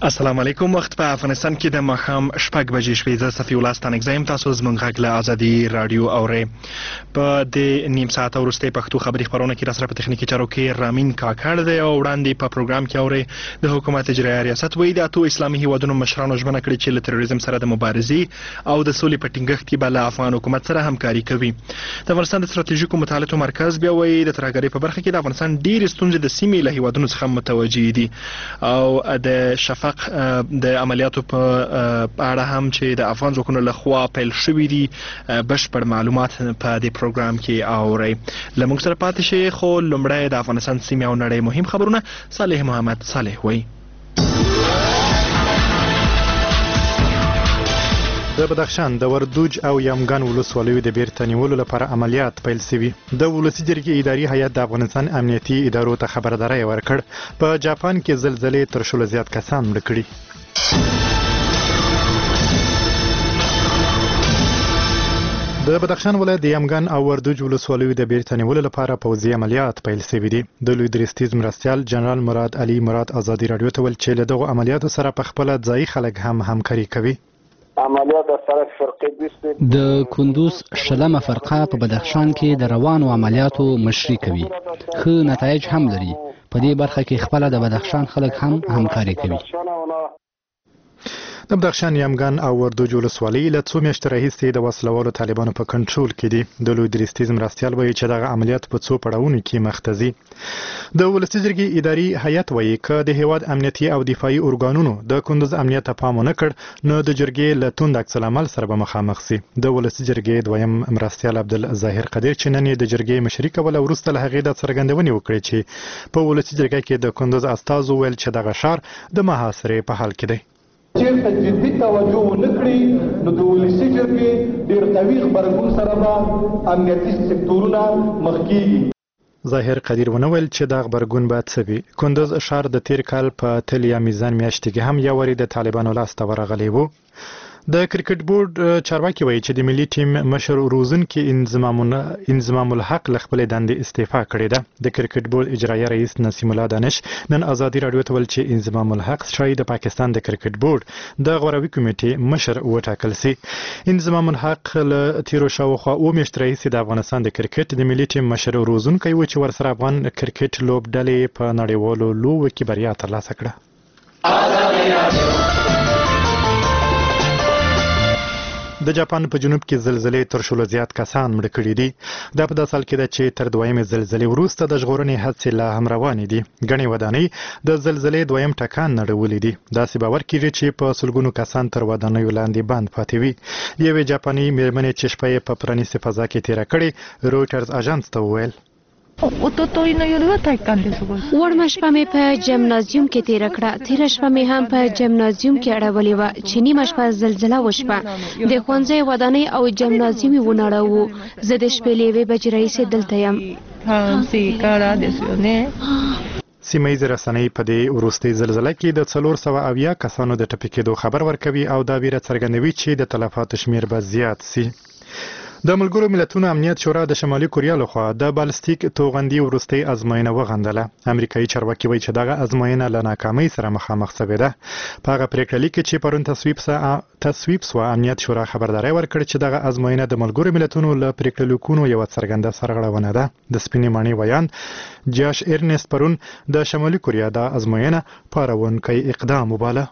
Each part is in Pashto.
السلام علیکم. وخت په افغانستان کې د ماښام 6 بجې شوې. زه صفي الله ستانکزی یم. تاسو زموږ غږ له ازادي رادیو اورئ. په دې نیم ساعت وروستۍ پښتو خبري خپرونه کې راسره په تخنیکي چارو کې رامین کاکړ دی او وړاندې په پروګرام کې اورئ د حکومت اجرایه ریاست وایي د 8 اسلامي هیوادونو مشرانو ژمنه کړې چې له تروریزم سره د مبارزې او د سولې په ټینګښت کې به له افغان حکومت سره همکاري کوي. د افغانستان د ستراتیژیکو مطالعاتو مرکز بیا وایي د ترهګرۍ په برخه کې د افغانستان ډېرې ستونزې د سیمې له هیوادونو څخه متوجې دي او د شفق د عملیاتو په اړه هم چې د افغان ځواکونو لخوا پیل شوي دي بشپړ معلومات په دې پروګرام کې اورئ. له موږ سره پاتې شئ. خو لومړی د افغانستان سیمې او نړۍ مهم خبرونه صالح محمد صالح وایي. د بدخشان د وردوج او یمګان ولسوالیو د بیرته نیولو لپاره عملیات پیل شوي. د ولسي جرګې اداري هیئت د افغانستان امنیتي ادارو ته خبرداری ورکړ. په جاپان کې زلزلې تر 100 زیات کسان مړه کړي. د بدخشان ولایت د یمګان او وردوج ولسوالیو د بیرته نیولو لپاره پوځي عملیات پیل شوي دي. د لوی درستیز مرستیال جنرال مراد علي مراد ازادي رادیو ته ویل چې له دغو عملیاتو سره په خپله ځایي خلک هم همکاري کوي. د کندوز شلمه فرقه په بدخشان کې د روانو عملیاتو مشري کوي. ښه نتایج هم لري. په دې برخه کې خپله د بدخشان خلک هم همکاري کوي. د بدخشان یمګان او وردوج ولسوالۍ له څو میاشتو راهیسې د وسلوالو طالبانو په کنټرول کې دي. د لوی درستیز مرستیال وایي چې دغه عملیات په څو پړاوونو کې مخته ځي. د ولسي جرګې اداري هیئت وایي که د هیواد امنیتي او دفاعي ارګانونو د کندوز امنیت ته پام ونه کړ نو د جرګې له توند عکس العمل سره به مخامخ شي. د ولسي جرګې دویم مرستیال عبدالظاهر قدیر چې نن یې د جرګې مشري کوله وروسته له هغې د څرګندونې وکړې چې په ولسي جرګه کې د کندوز استازو ویل چې دغه ښار د محاصرې په حال کې دی. چیرته جدي توجه ونه کړي نو د ولسي جرګې ډېر قوي غبرګون سره به امنیتي سکتورونه مخ کېږي. ظاهر قدیر ونه ویل چې دا غبرګون باید څه وي. کندوز ښار د تیر کال په تل یا میزان میاشتې کې هم یو وارې د طالبانو لاسته ورغلی و. د کرکټ بورډ چارواکي وایي چې د ملي ټیم مشر روزونکي انضمام الحق له خپلې دندې استعفا کړې ده. د کرکټ بورډ اجرایه رئیس نسیم الله دانش نن ازادي رادیو ته ویل چې انضمام الحق شاید د پاکستان د کرکټ بورډ د غوروي کمیټې مشر وټاکل شي. انضمام الحق له تیرو شاوخوا 7 میاشتې راهیسې د افغانستان د کرکټ د ملي ټیم مشر روزونکی و چې ورسره افغان کرکټ لوبډلې په نړیوالو لوبو کې بریا ترلاسه کړه. د جاپان په جنوب کې زلزلې تر 100 زیات کسان مړه کړي دي. دا په داسې حال کې ده چې تر دویمې زلزلې وروسته د ژغورنې هڅې لا هم روانې دي. ګڼې ودانۍ د زلزلې دویم ټکان نړولي دي. داسې باور کېږي چې په سلګونو کسان تر ودانیو لاندې بند پاتې وي. یوې جاپاني مېرمنې چې شپه یې په پرانیستې فضا کې تېره کړې رویټرز اژانس ته وویل وړمه شپه مې په جمنازیوم کې تیره کړه. تیره شپه مې هم په جمنازیوم کې اړولې وه چې نیمه شپه زلزله وشوه. د ښوونځي ودانۍ او جمنازیوم یې ونړوو. زه د شپې له 1 بجې راهیسې دلته یم. سیمه ییزې رسنۍ په دې وروستۍ زلزله کې د 470 کسانو د ټپي کېدو خبر ورکوي او دا ویره څرګندوي چې د تلفاتو شمیر به زیات شي. د ملګرو ملتونو امنیت شورا د شمالي کوریا لخوا د بالستیک توغندي وروستۍ ازموینه وغندله. امریکایي چارواکي وایي چې دغه ازموینه له ناکامۍ سره مخامخ شوې ده. په هغه پریکړه لیک کې چې پرون تصویب شوه امنیت شورا خبرداری ورکړ چې دغه ازموینه د ملګرو ملتونو له پریکړه لیکونو یوه څرګنده سرغړونه ده. د سپینې ماڼۍ ویان جاش ارنست پرون د شمالي کوریا د ازموینه پارونکی اقدام وباله.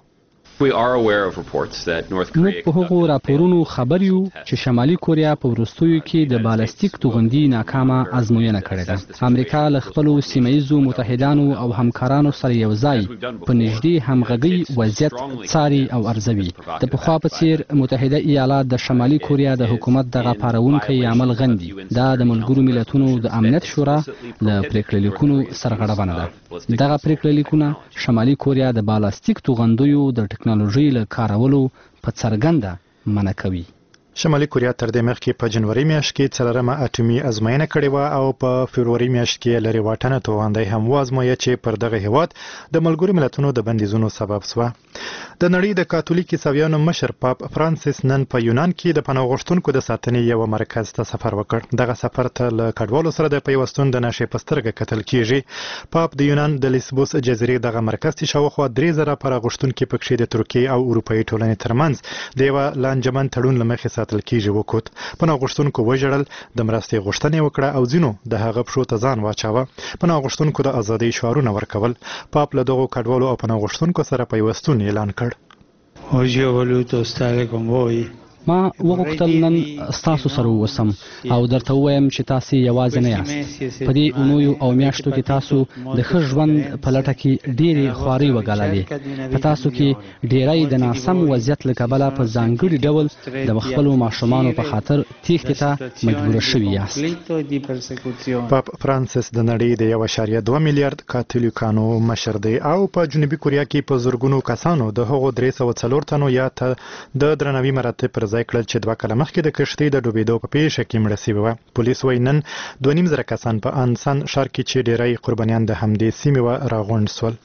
موږ په هغو راپورونو خبر یو چې شمالي کوریا په وروستیو کې د بالستیک توغندي ناکامه ازموینه کړې ده. امریکا له خپلو سیمه ییزو متحدانو او همکارانو سره یو ځای په نږدې همغږۍ وضعیت څاري او ارزوي. د پخوا په څیر متحده ایالات د شمالي کوریا د حکومت دغه پارونکی عمل غندي. دا د ملګرو ملتونو د امنیت شورا له پریکړه لیکونو سرغړونه ده. دغه پریکړه لیکونه شمالي کوریا د بالستیک توغندیو د ټکنالوژي له کارولو په څرګنده منع کوي. شمالي کوریا تر دې مخکې په جنوري میاشت کې څلورمه اټومي ازموینه کړې وه او په فبروري میاشت کې لرې واټنه توغندۍ هم وازمویه چې پر دغه هیواد د ملګرو ملتونو د بندیزونو سبب شوه. د نړۍ د کاتولیک عیسویانو مشر پاپ فرانسیس نن په یونان کې د پناه غوښتونکو د ساتنې یو مرکز ته سفر وکړ. دغه سفر ته له کډوالو سره د پیوستون د نشې په سترګه کتل کیږي. پاپ د یونان د لیسبوس جزیرې دغه مرکز چې شاوخوا 3000 پناه غوښتونکي پکښې د ترکیې او اروپایي ټولنې ترمنځ د یوه لانجمن تړون له مخې ساتل کیږي وکوت. پناه غوښتونکو وژړل، د مرستې غوښتنه وکړه او ځینو د هغه پښو ته ځان واچاوه. پناه غوښتونکو د ازادۍ شعارونه ورکول. پاپ له دغو کډوالو او پناه غوښتونکو سره پیوستون اعلان کړ. Oggi ho voluto stare con voi. ما وغوښتل نن ستاسو سره اوسم او درته ووایم چې تاسو یوازې نه یاست. په دې اونیو او میاشتو کې تاسو د ښه ژوند په لټه کې ډېرې خوارۍ وګاللې. په تاسو کې ډېری د ناسم وضعیت له کبله په ځانګړي ډول د خپلو ماشومانو په خاطر تېښتې ته مجبوره شوي یاست. پاپ فرانسیس د نړۍ د 1.2 میلیارډ کاتولیکانو مشر دی او په جنوبي کوریا کې په زرګونو کسانو د هغو 304 تنو یا د درناوي مراتب پر ځای کړل چې 2 کاله مخکې د کښتۍ د ډوبېدو په پیښه کې مړه شوي وه. پولیس وایي نن 2.5 کسان په انسان ښار کې چې ډېری قربانیان د همدې سیمې وه راغونډ شول.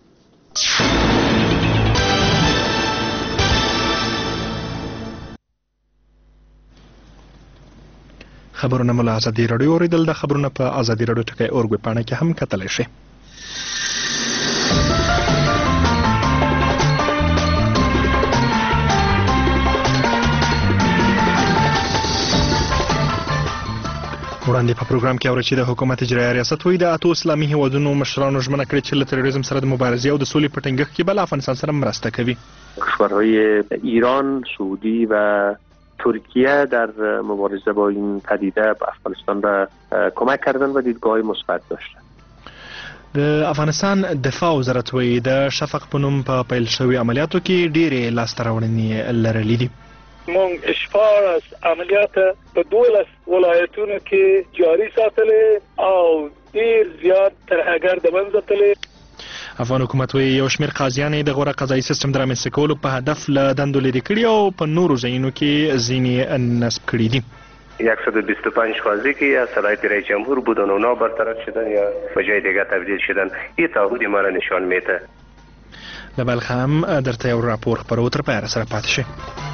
خبرونه مو له ازادي راډیو اورېدل. د خبرونه په ازادي راډیو ټکی اورګ ویبپاڼه کې هم کتلی شئ. وړاندې په پروګرام کې اورئ چې د حکومت اجرایه ریاست وایي د 8 اسلامي هیوادونو مشرانو ژمنه کړې چې له تروریزم سره د مبارزې او د سولې په ټینګښت کې به له افغانستان سره مرسته کوي. کشورهای ایران، سعودی و ترکیه در مبارزه با این پدیده به افغانستان را کمک کردن و دیدگاه مثبت داشتن. د افغانستان دفاع وزارت وایي د شفق په نوم په پیل شوي عملیاتو کې ډېرې لاسته راوړنې لرلې دي. مونږ اشپار از عملیات په 12 ولایتونو کې جاری ساتلې او ډیر زیات ترهګر د منځ تللې. افغان حکومت وایي یو شمېر قاضیان د غوره قضایي سیستم د رامنځته کولو په هدف له دندو لرې کړي او په نورو ځایونو کې ځینې نصب کړي دي. 125 قاضی که از صلاحیت رئیس جمهور بودن اونا برطرف شدن یا به جای دیگه تبدیل شدن. این تعهد ما را نشان میده. له بلخ هم درته یو راپور خپرو، تر پایه سره پاتې شئ.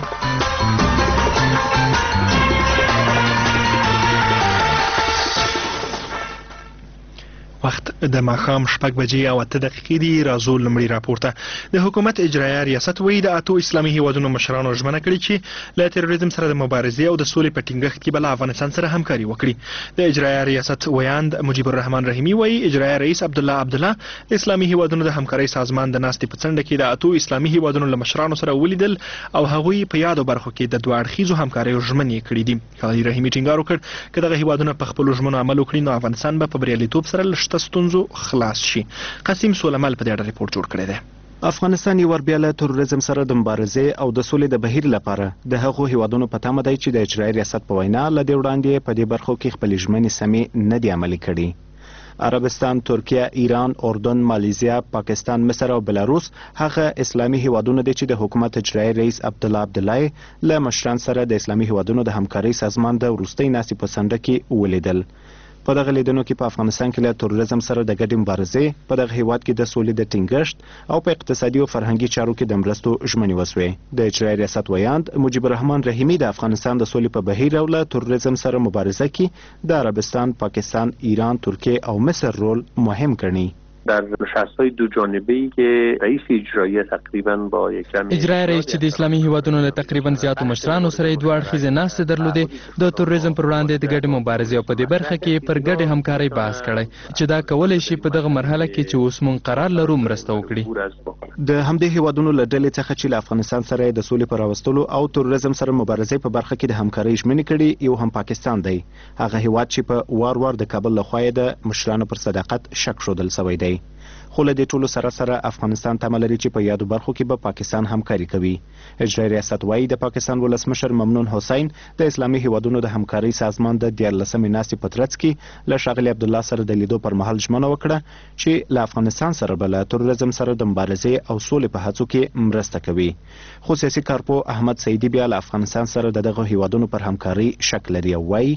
وخت د ماښام 6:08 دي. راځو لومړي راپور ته. د حکومت اجرایه ریاست وایي د 8 اسلامي هیوادونو مشرانو ژمنه کړې چې له تروریزم سره د مبارزې او د سولې په ټینګښت کې به له افغانستان سره همکاري وکړي. د اجرایه ریاست ویاند مجیب الرحمن رحیمي وایي اجرایه رئیس عبدالله د اسلامي هیوادونو د همکارۍ سازمان د ناستې په څنډه کې د 8 اسلامي هیوادونو له مشرانو سره ولیدل او هغوی په یادو برخو کې د 2 اړخیزو همکاریو ژمنې کړې دي. ښاغلي رحیمي ټینګار وکړ که دغه هیوادونه په خپلو ژمنو عمل وکړي نو افغانستان به په بریالیتوب سره له شته ستونزو خلاص شي. قاسم سولمل په دې اړه ریپورت جوړ کړی دی. افغانستان یو ور بیا له تروریزم سره د مبارزې او د سولې د بهیر لپاره د هغو هیوادونو په تمه دی چې د اجرایي ریاست په وینا له دې وړاندې په دې برخو کې خپلې ژمنې سمې نه دي عملي کړي. عربستان، ترکیه، ایران، اردن، مالیزیا، پاکستان، مصر او بلاروس هغه اسلامي هیوادونه دي چې د حکومت اجرایي رئیس عبدالله له مشران سره د اسلامي هیوادونو د همکارۍ سازمان د وروستۍ ناستې په څنډه کې ولیدل. په دغه لیدنو کې په افغانستان کې له تروریزم سره د ګډې مبارزې، په دغه هیواد کې د سولې د ټینګښت او په اقتصادي او فرهنګي چارو کې د مرستو ژمنې وسوې. د اجرایي ریاست ویاند مجیب الرحمن رحیمي د افغانستان د سولې په بهیر او له تروریزم سره مبارزه کې د عربستان، پاکستان، ایران، ترکیه او مصر رول مهم ګڼي. در نشست‌های دو جانبه‌ای که رئیس اجرایی تقریبا با یک جمع اجرایی رئیس چې د اسلامي هیوادونو له تقریبا زیاتو مشرانو سره دوه اړخیزې ناستې درلودې د تروریزم پر وړاندې د ګډې مبارزې او په دې برخه کې پر ګډې همکارۍ بحث کړی چې دا کولای شي په دغه مرحله کې چې اوس مونږ قرار لرو مرسته وکړي. د همدې هیوادونو له ډلې څخه چې له افغانستان سره د سولې په راوستلو او تروریزم سره مبارزې په برخه کې د همکارۍ ژمنې کړي یو هم پاکستان دی. هغه هیواد چې په وار د کابل لخوا د مشرانو پر صداقت شک ښودل شوی دی. دی. خو له دې ټولو سره افغانستان تمه لري چې په یادو برخو کې به پاکستان همکاري کوي. اجرایي ریاست وایي د پاکستان ولسمشر ممنون حسین د اسلامي هیوادونو د همکارۍ سازمان د 14مې ناستې په ترڅ کې له ښاغلي عبدالله سره د لیدو پر مهال ژمنه وکړه چې له افغانستان سره به له تروریزم سره د مبارزې او سولې په هڅو کې مرسته کوي. خو سیاسي کارپوه احمد سعیدي بیا له افغانستان سره د دغه هیوادونو پر همکارۍ شک لري او وایي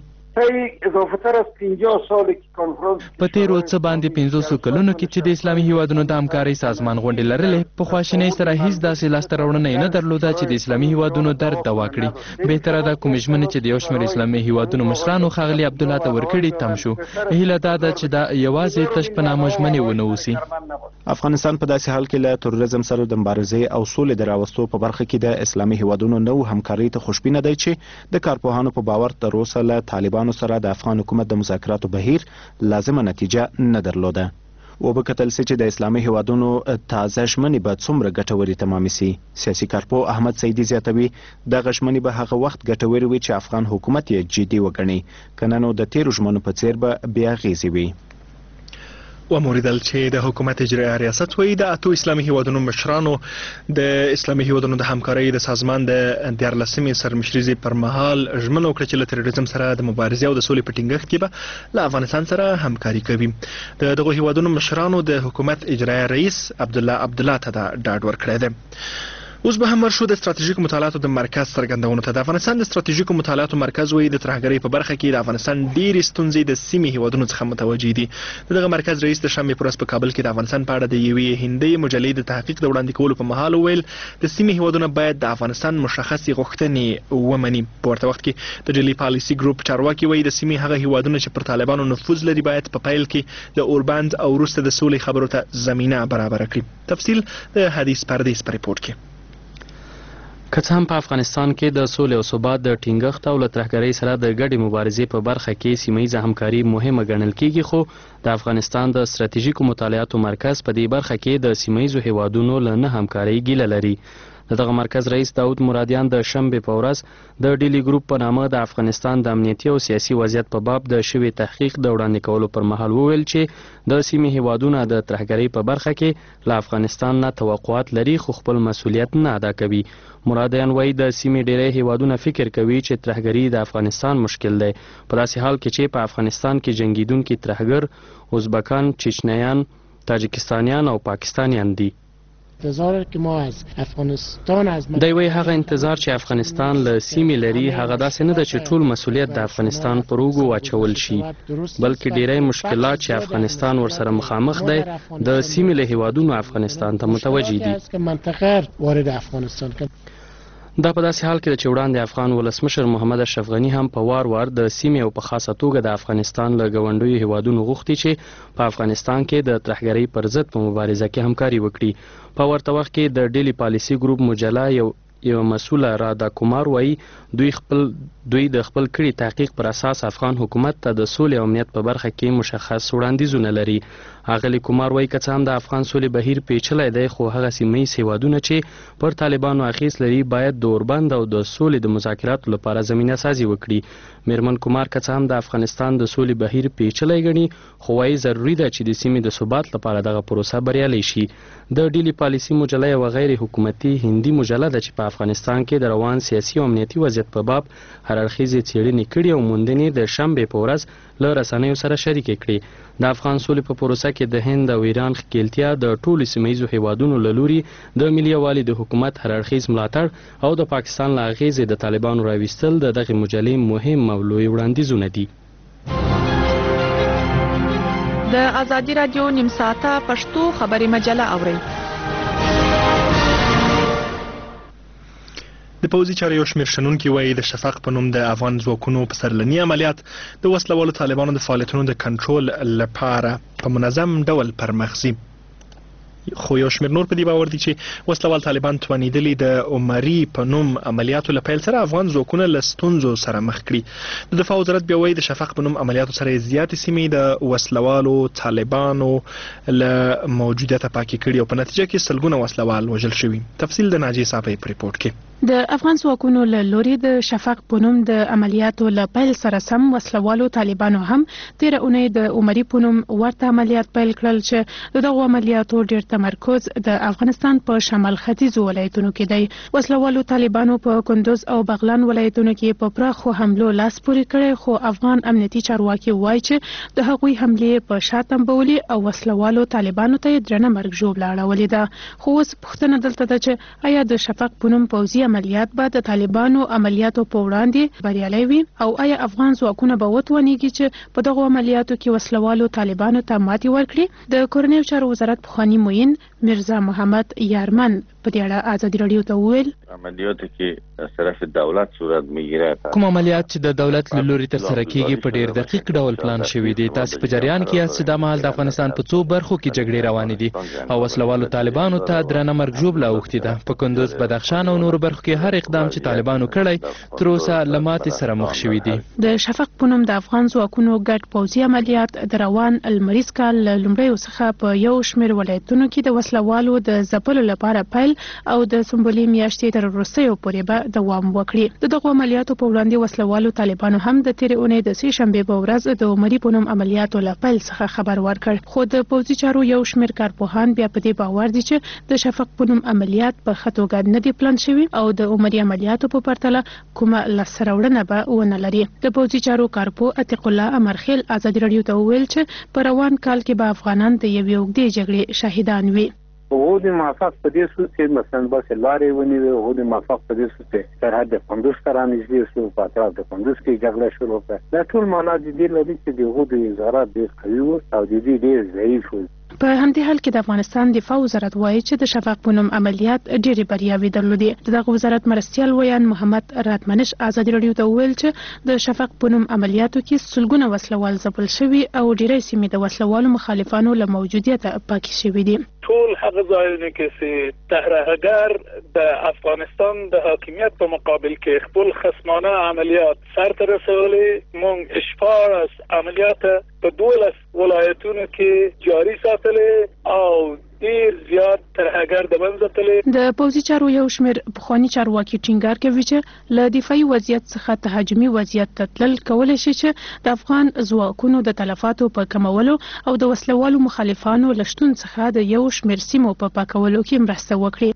په تیرو څه باندې 500 کلونو کې چې د اسلامي هیوادونو د همکارۍ سازمان غونډې لرلې په خواشینۍ سره هیڅ داسې لاسته راوړنه نه درلوده چې د اسلامي هیوادونو درد دوا کړي. بهتره ده کوم ژمنې چې د یو شمېر اسلامي هیوادونو مشرانو ښاغلي عبدالله ته ورکړي تم شو. هیله دا ده چې دا یوازې تش په نامه ژمنې ونه اوسي. افغانستان په داسې حال کې له تروریزم سره د مبارزې او سولې د راوستو په برخه کې د اسلامي هیوادونو نو همکارۍ ته خوشبینه دی چې د کارپوهانو په باور تر اوسه له طالبانو سره د افغان حکومت د مذاکراتو بهیر لازمه نتیجه نه درلوده. وبکتل سي چې د اسلامي هیوادونو تازه ژمنې به څومره ګټورې تمامې سي. سیاسي کارپوه احمد سعیدي زیاتوي دغه ژمنې به هغه وخت ګټورې وي چې افغان حکومت یې جدي وګڼي که نه نو د تیرو ژمنو په څیر به بې اغېزې وي. وموریدل چې د حکومت اجرایي ریاست وایي د 8 اسلامي هیوادونو مشرانو د اسلامي هیوادونو د همکارۍ د سازمان د 14مې سرمشرۍ پر مهال ژمنه وکړه چې له تروریزم سره د مبارزې او د سولې په ټینګښت کې به له افغانستان سره همکاري کوي. د دغو هیوادونو مشرانو د حکومت اجرایي رئیس عبدالله ته دا ډاډ ورکړی دی. اوس به هم ورشو د ستراتیژیکو مطالعاتو د مرکز څرګندونو ته. د افغانستان د ستراتیژیکو مطالعاتو مرکز وایي د ترهګرۍ په برخه کې د افغانستان ډېرې ستونزې د سیمې هیوادونو څخه متوجه دي. دغه مرکز رئیس د شنبې په ورځ په کابل کې د افغانستان په اړه د یوې هندۍ مجلې د تحقیق د وړاندې کولو په مهال وویل د سیمې هیوادونه باید د افغانستان مشخصې غوښتنې ومني. په ورته وخت کې د ډیلی پالیسي ګروپ چارواکي وایي د سیمې هغه هیوادونه چې پر طالبانو نفوذ لري باید په پیل کې د اوربند او وروسته د سولې خبرو ته زمینه برابره کړي. تفصیل د حدیث پردیس په ریپورت کې. که څه هم په افغانستان کې د سولې او ثبات د ټینګښت او له ترهګرۍ سره د ګډې مبارزې په برخه کې سیمهیزه همکاري مهمه ګڼل کېږي، خو د افغانستان د ستراتیژیکو مطالعاتو مرکز په دې برخه کې د سیمهیزو هیوادونو له نه همکارۍ ګیله لري. دغه مرکز رئیس داود مرادیان د شنبې په ورځ د ډیلی ګروپ په نامه د افغانستان د امنیتي او سیاسي وضعیت په باب د شوي تحقیق د وړاندې کولو پر مهال وویل چې د سیمې هیوادونه د ترهګرۍ په برخه کې له افغانستان نه توقعات لري خو خپل مسؤلیت نه ادا کوي. مرادیان وایي د سیمې ډیری هیوادونه فکر کوي چې ترهګري د افغانستان مشکل دی، په داسې حال کې چې په افغانستان کې جنگیدونکي ترهګر ازبکان، چچنیان، تاجکستانیان او پاکستانیان دي. دی وایي هغه انتظار چې افغانستان له سیمې لري هغه داسې نه ده چې ټول مسؤلیت د افغانستان پر اوږو واچول شي، بلکې ډیری مشکلات چې افغانستان ورسره مخامخ دی د سیمې له هیوادونو افغانستان ته متوجه دي. دا په داسې حال کې ده چې وړاندې افغان ولسمشر محمد اشرف غني هم په وار وار د سیمې او په خاصه توګه د افغانستان له ګاونډیو هیوادونو غوښتي چې په افغانستان کې د ترهګرۍ پر ضد په مبارزه کې همکاري وکړي. په ورته وخت کې د ډیلی پالیسي ګروپ مجله یو مسوله رادا کومار وایي دوی د خپل کړي تحقیق پر اساس افغان حکومت ته د سولې او امنیت په برخه کې مشخص وړاندیزونه لري. اغلی کومار وایي که څه هم د افغان سولې بهیر پیچلی دی خو هغه سیمهیز هیوادونه چې پر طالبانو اخیس لري باید د اوربند او د سولې د مذاکراتو لپاره زمینه سازي وکړي. میرمن کومار که څه هم د افغانستان د سولې بهیر پیچلی ګڼي خو وایي ضروري ده چې د سیمې د ثبات لپاره دغه پروسه بریالی شي. د ډیلی پالیسي مجله یوه غیر حکومتي هندي مجله ده چې په افغانستان کې د روان سیاسي او امنیتي وضعیت په باب هر اړخیزې څېړنې کړي او موندنې د شنبې په ورځ له رسنیو سره شریکې کړي. د افغان سولې په پروسه کې د هند او ایران ښکیلتیا د ټولو سیمهیزو هیوادونو له لوري د ملي یووالي د حکومت هر اړخیز ملاتړ او د پاکستان له اغیزې د طالبانو راویستل د دغې مجلې مهم او لوی وړاندیزونه دي. د ازادي راډیو نیم ساعته پښتو خبري مجله اورئ. د پوځي چارو یو شمېر شنونکي وایي د شفق په نوم د افغان ځواکونو په سرلني عملیات د وسلوالو طالبانو د فعالیتونو د کنټرول لپاره په منظم ډول پرمخ ځي. خو یو شمېر نور په دې باور دي چې وسلوال طالبان توانیدلي د عمري په نوم عملیاتو له پیل سره افغان ځواکونه له ستونزو سره مخ کړي. د دفاع وزارت بیا وایي د شفق په نوم عملیاتو سره زیاتې سیمې د وسلوالو طالبانو له موجودیته پاکې کړي او په نتیجه کې سلګونه وسلوال وژل شوي. تفصیل د ناجیه صافی په ریپورت کې. د افغان ځواکونو له لوري د شفق په نوم د عملیاتو له پیل سره سم وسلوالو طالبانو هم تیره اونۍ د عمري په نوم ورته عملیات پیل کړل چې دغه عملیاتو ډېر تمرکز د افغانستان په شمال ختیځو ولایتونو کې دی. وسلوالو طالبانو په کندوز او بغلان ولایتونو کې په پراخو حملو لاس پورې کړی، خو افغان امنیتي چارواکي وایي چې د هغوی حملې په شا تنبولې او وسلوالو طالبانو ته درنه مرګ ژوبله اړولې ده. خو اوس پوښتنه دلته ده چې آیا د شفق په نوم پوځي عملیات به د طالبانو عملیاتو په وړاندې بریالي وي او آیا افغان ځواکونه به وتوانیږي چې په دغو عملیاتو کې وسلوالو طالبانو ته ماتې ورکړي؟ د کورنیو چارو وزارت پخوانی معین میرزا محمد یارمن په دې اړه ازادي راډیو ته وویل عملیاتو کې صرف دولت صورت میگیره. کوم عملیات چې د دولت له لوري ترسره کیږي په ډیر دقیق ډول پلان شوی دی. تاسو په جریان کې یاست چې د مهال د افغانستان په څو برخو کې جګړې روانې دي او وسلوالو طالبانو ته درنه مرګ ژوبله اوښتې ده. په کندوز، بدخشان او نورو برخو کې هر اقدام چې طالبانو کړی تر اوسه له ماتې سره مخ شوي دي. د شفق په نوم د افغان ځواکونو ګډ پوځي عملیات د روان لمریز کال له لومړیو څخه په یو شمېر ولایتونو کې د وسلوالو د ځپلو لپاره پیل او د سنبلې میاشتې تر وروستیو پورې به دوام وکړي. د دغو عملیاتو په وړاندې وسلوالو طالبانو هم د تېرې اونۍ د سې شنبې په ورځ د عمري په نوم عملیاتو له پیل څخه خبر ورکړ. خو د پوځي چارو یو شمېر کارپوهان بیا په دې باور دي چې د شفق په نوم عملیات په ښه توګه نه دي پلان شوي او د عمري عملیاتو په پرتله کومه لاسته راوړنه به ونه لري. د پوځي چارو کارپو عتیق الله امرخیل ازادي راډیو ته وویل چې په روان کال کې به افغانان د یوې اوږدې جګړې شاهدان وي. حدود موفق په دې صورت کې مثلا بس لارې ونیوي، حدود موفق په دې صورت کې سرحد کندوز ته رانږدې شو، په اطراف د کندوز کې جګړه شروع کړه. دا ټول معنا د دې لري چې د حدود وزارت ډېر قوي و او د دې ډېر ضعیف و. په همدې حال کې د افغانستان دفاع وزارت وایي چې د شفق په نوم عملیات ډېرې بریاوې درلودې. دغه وزارت مرستیال ویان محمد راتمنش ازادي راډیو ته وویل چې د شفق په نوم عملیاتو کې سلګونه وسلوال ځپل شوي او ډېری سیمې د وسلوالو مخالفانو له موجودیته پاکې شوي دي. ټول هغه ځایونه کې چې ترهګر د افغانستان د حاکمیت په مقابل کې خپل خصمانه عملیات سرته رسولې، موږ اشفار از عملیات په 12 ولایتونو کې جاری ساتلې او ډیر زیات ترهګر د منځتلې. د پوځي چارو یو شمېر پخوانی چارواکي ټینګار کوي چې له دفاعي وضعیت څخه تهاجمي وضعیت ته تلل کولی شي چې د افغان ځواکونو د تلفاتو په کمولو او د وسلوالو مخالفانو له شتون څخه د یو شمېر سیمو په پاکولو کې مرسته وکړي.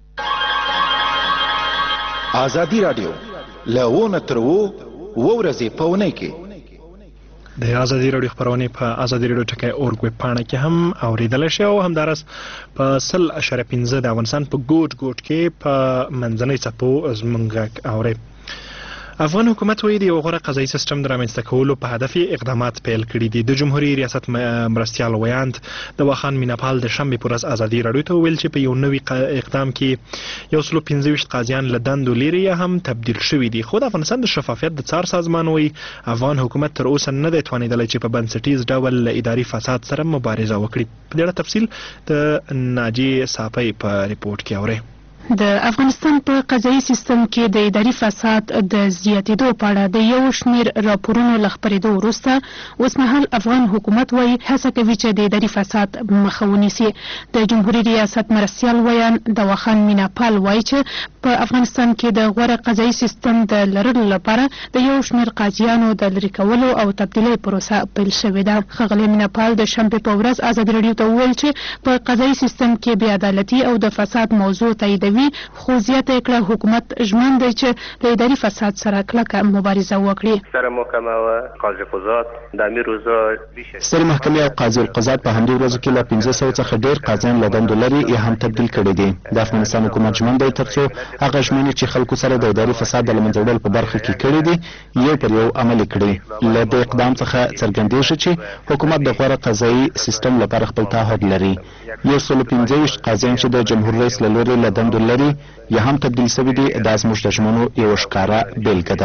ازادي راډیو له ونه تر ورځې په اونۍ کې د ازادي راډیو خبرونه په ازادي راډیو ټکی اورګ ویب پاڼه کې هم اوریدل شي او همدارس په 0.15 د افغانستان په ګوټ کې په منځنۍ څپو زمونږ اوري. افغان حکومت وایي د یو غوره قضایي سیستم د رامنځته کولو په هدف اقدامات پیل کړي دي. د جمهوریت ریاست مرستیال ویاند د واخان میناپال د شنبې پر ورځ ازادي راډیو ته ویل چې په یو نوي اقدام کې 125 قاضیان له دندو لري یا هم تبدیل شوي دي. خو د افغانستان د شفافیت د څار سازمان وایي افغان حکومت تر اوسه نه دی توانیدلی چې په بنسټیز ډول له اداري فساد سره مبارزه وکړي. په دې اړه تفصیل د ناجیه صافی په ریپورت کې اورئ. د افغانستان په قضایي سیستم کې د اداري فساد د زیاتېدو په اړه د یو شمېر راپورونو له خپرېدو وروسته اوسمهال افغان حکومت وایي هڅه کوي چې د اداري فساد مخه ونیسي. د جمهوریت ریاست مرستیال ویان د واخان میناپال وایي چې په افغانستان کې د غوره قضایي سیستم د لرلو لپاره د یو شمېر قاضیانو د لرې کولو او تبدیلۍ پروسه پیل شوې ده. ښاغلی میناپال د شنبې په ورځ ازادي راډیو ته وویل چې په قضایي سیستم کې بې عدالتي او د فساد موضوع تاییدوي، خو زیاته کړه حکومت ژمن دی چې له اداري فساد سره کلکه مبارزه وکړي. ستره محکمه او قاضي قضات د امیر روزا سترې محکمې او قاضي القضات په همدې ورځو کې له 500 څخه ډېر قاضیان له دندو لري یا هم تبدیل کړي دي. د افغانستان حکومت ژمن دی ترڅو هغه ژمنې چې خلکو سره د اداري فساد د له منځه وړلو په برخه کې کړي دي یو پر یو عملي کړي. له دې اقدام څخه څرګندېږي چې حکومت د غوره قضایي سیستم لپاره خپل تعهد لري. 125 قاضیان چې د جمهور رئیس له لوري له دندو لري یا هم تبدیل شوي دي دا زموږ د ژمنو یوه ښکاره بېلګه ده.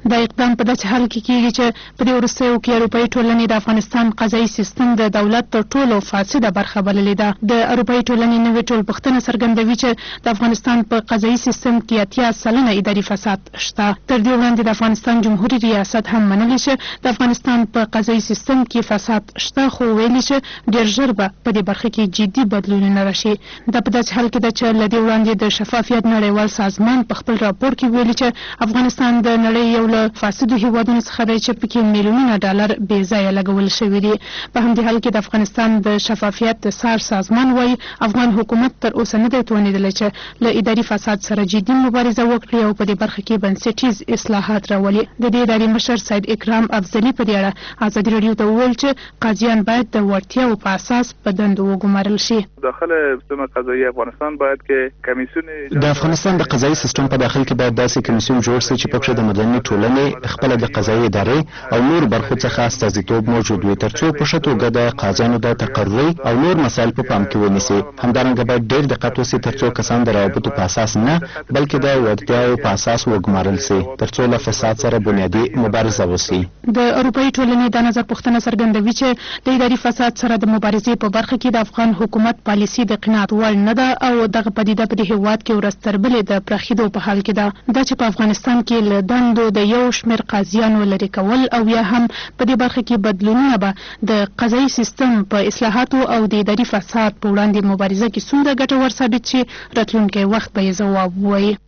دا اقدام په داسې حال کې کیږي چې په دې وروستیو کې اروپایي ټولنې د افغانستان قضایي سیستم د دولت تر ټولو فاسده برخه بللې ده. د اروپایي ټولنې نوې ټولپوښتنه څرګندوي چې د افغانستان په قضایي سیستم کې 80% اداري فساد شته. تر دې وړاندې د افغانستان جمهوریت ریاست هم منلي چې د افغانستان په قضایي سیستم کې فساد شته، خو ویلي چې ډېر ژر به په دې برخه کې جدي بدلونونه راشي. دا په داسې حال کې ده چې له دې وړاندې د شفافیت نړیوال سازمان په خپل راپور کې ویلي چې افغانستان د نړۍ یو له فاسدو هیوادونو څخه دی چې پکې میلیونونه ډالر بې ځایه لګول شوي دي. په همدې حال کې د افغانستان د شفافیت د څار سازمان وایي افغان حکومت تر اوسه نه دی توانېدلی چې له اداري فساد سره جدي مبارزه وکړي او په دې برخه کې بنسټیز اصلاحات راولي. د دې ادارې مشر سید اکرام افضلي په دې اړه ازادي راډیو ته وویل چې قاضیان باید د وړتیاو په اساس په دندو وګمارل شي. داخل سیستم قضایي افغانستان باید کې کمیسیون د افغانستان د قضایي سیستم په داخل کې باید داسې کمیسیون جوړ شي چې پکې د مدني ټولنې خپل د قضایي ادارې او نور برخو څخه استازیتوب موجود وي ترڅو په ښه توګه د قاضیانو د تقرري او نور مسایل په پام کې ونیسي. همدارنګه باید ډېر دقت وشي ترڅو کسان د روابطو په اساس نه بلکې د وړتیاو په اساس وګمارل شي ترڅو له فساد سره بنیادي مبارزه وشي. د اروپایي ټولنې د نظر پوښتنه څرګندوي چې د اداري فساد سره د مبارزې په برخه کې د افغان حکومت پالیسي د قناعت وړ نه ده او دغه پدیده په دې هیواد کې ورځ تر بلې د پراخېدو په حال کې ده. دا چې په افغانستان کې له دندو د یو شمېر قاضیانو لرې کول او یا هم په دې برخه کې بدلونونه به د قضایي سیستم په اصلاحاتو او د اداري فساد په وړاندې مبارزه کې څومره ګټور ثابت شي راتلونکی وخت به یې ځواب ووایي.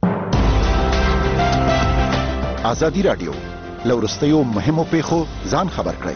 ازادي راډیو له وروستیو مهمو پیښو ځان خبر کړئ.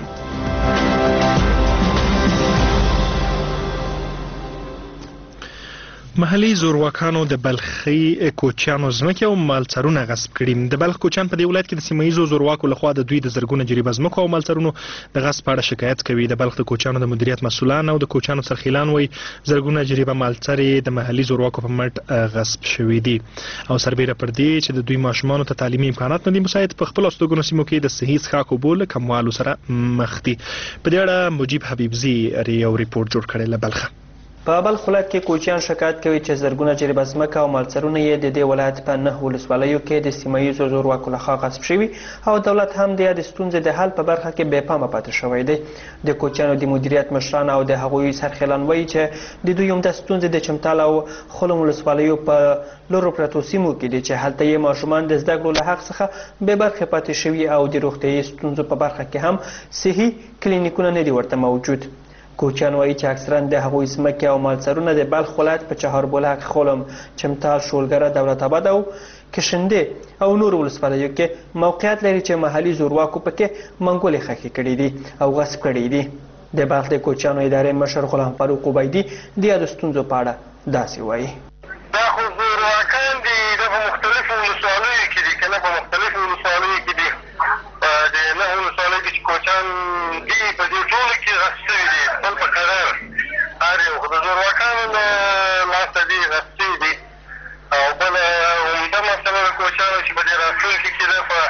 محلي زورواکانو د بلخي کوچیانو ځمکې او مالڅرونه غصب کړي. د بلخ کوچیان په دې ولایت کې د سیمه ییزو زورواکو لخوا د دوی د زرګونه جریبه ځمکو او مالڅرونو د غصب په اړه شکایت کوي. د بلخ د کوچیانو د مدیریت مسؤلان او د کوچیانو سرخیلان وایي زرګونه جریبه مالڅرې د محلي زورواکو په مټ غصب شوي دي او سربیره پر دې چې د دوی ماشومانو ته تعلیمي امکانات نه دي مساعد په خپل استوګنو سیمو کې د صحي څښاک اوبو له کموالو سره مخ دي. په دې اړه مجیب حبیبزي یو ریپورت جوړ کړی له بلخه. په بلخ ولایت کې کوچیان شکایت کوي چې زرګونه جریبه ځمکه او مالڅرونه یې د دې ولایت په 9 ولسوالیو کې د سیمه ییزو زورواکو لخوا غصب شوي او دولت هم د یادې ستونزې د حل په برخه کې بې پامه پاتې شوی دی. د کوچیانو د مدیریت مشران او د هغوی سرخیلان وایي چې د دوی عمده ستونزې د چمتال او خلم ولسوالیو په لرو پرتو سیمو کې دي چې هلته یې ماشومان د زده کړو له حق څخه بې برخې پاتې شوي او د روغتیايي ستونزو په برخه کې هم صحي کلینیکونه نه دي ورته موجود. کوچیان وایي چې اکثرا د هغوی ځمکې او مالڅرونه د بلخ ولایت په چهاربلخ، خلم، چمتال، شولګره، دولت آباد او کشندې او نور ولسوالیو کې موقعیت لري چې محلي زورواکو پکې منګولې خښې کړي دي او غصب کړي دي. د بلخ د کوچیانو ادارې مشر غلام فاروق عبیدي د یادو ستونزو په اړه داسې وایي. دا خو زورواکان دي دا په مختلفو ولسوالیو کې دي که نه په مختلفو ولسوالیو کې دي د 9 ولسوالیو کې چې کوچیان دي په دې ټولو کې غصب شوي دي خپل په قدر هر یو خو د زورواکانو له لاسه دي غصب شوي دي او بله عمده مسله د کوچیانو چې په دې راتلونکي کې ده په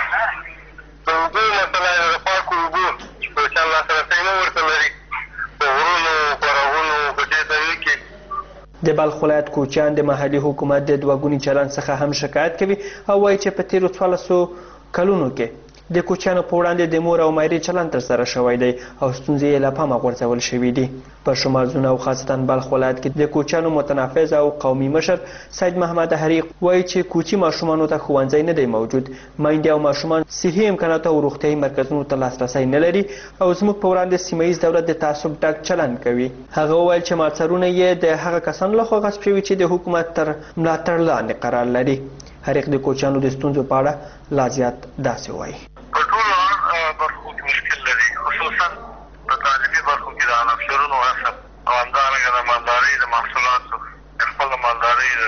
د اوبو مسله د پاکو اوبو چې کوچیان لاسرسی نه ورته لري په غرونو په رغونو په دې ځایو کې. د بلخ ولایت کوچیان د محلي حکومت د دوهګوني چلند څخه هم شکایت کوي او وایي چې په تیرو 1400 کلونو کې د کوچیانو په وړاندې د مور او مایرې چلند ترسره شوی دی او ستونزې یې له پامه غورځول شوي دي. په شمال زون او خاصتا بلخ ولایت کې د کوچیانو متنفذ او قومي مشر سید محمد حریق وایي چې کوچي ماشومانو ته ښوونځی نه دی موجود، میندې او ماشومان صحي امکاناتو او روغتیایي مرکزونو ته لاسرسی نه لري او زموږ په وړاندې سیمه ییز دولت د تعصب ډک چلند کوي. هغه وویل چې مالڅرونه یې د هغه کسانو لخوا غصب شوي چې د حکومت تر ملاتړ لاندې قرار لري. حریق د کوچیانو د ستونزو په اړه لا زیات داسې وایي. په ټولو برخو کې مشکل لري، خصوصا په تعلیمي برخو کې د عنصرونو غصب او همدارنګه د مالدارۍ د محصولاتو خپل د مالدارۍ د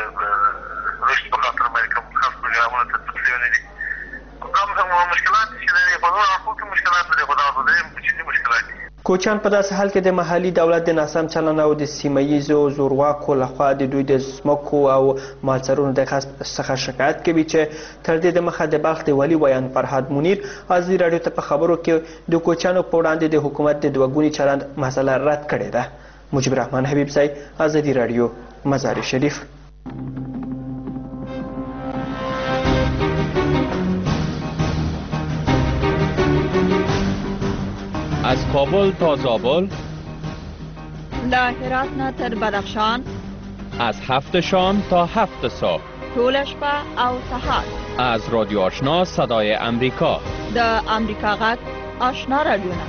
رشد په خاطر باندې کوم خاص پروګرامونه تطبیق شوي نه دي. کوم مشکلات چې لري په نورو برخو کې مشکلات لري خو دا ډېر جدي مشکلات دي. کوچیان په داسې حال کې د محلي دولت د ناسم چلند او د سیمه ییزو زورواکو لخوا د دوی د ځمکو او مالڅرونو د غصب څخه شکایت کوي چې تر دې دمخه د بلخ د والي ویان فرهاد منیر ازادي راډیو ته په خبرو کې د کوچیانو په وړاندې د حکومت د دوهګوني چلند مسله رد کړې ده. مجيب الرحمن حبیبزی، ازادي راډیو، مزار شریف. از کابل تا زابل، له هرات نه تر بدخشان، از 7 شام تا 7 صبح، ټول شپه او سهار. از رادیو آشنا صدای امریکا، د امریکا غږ آشنا رادیوونه.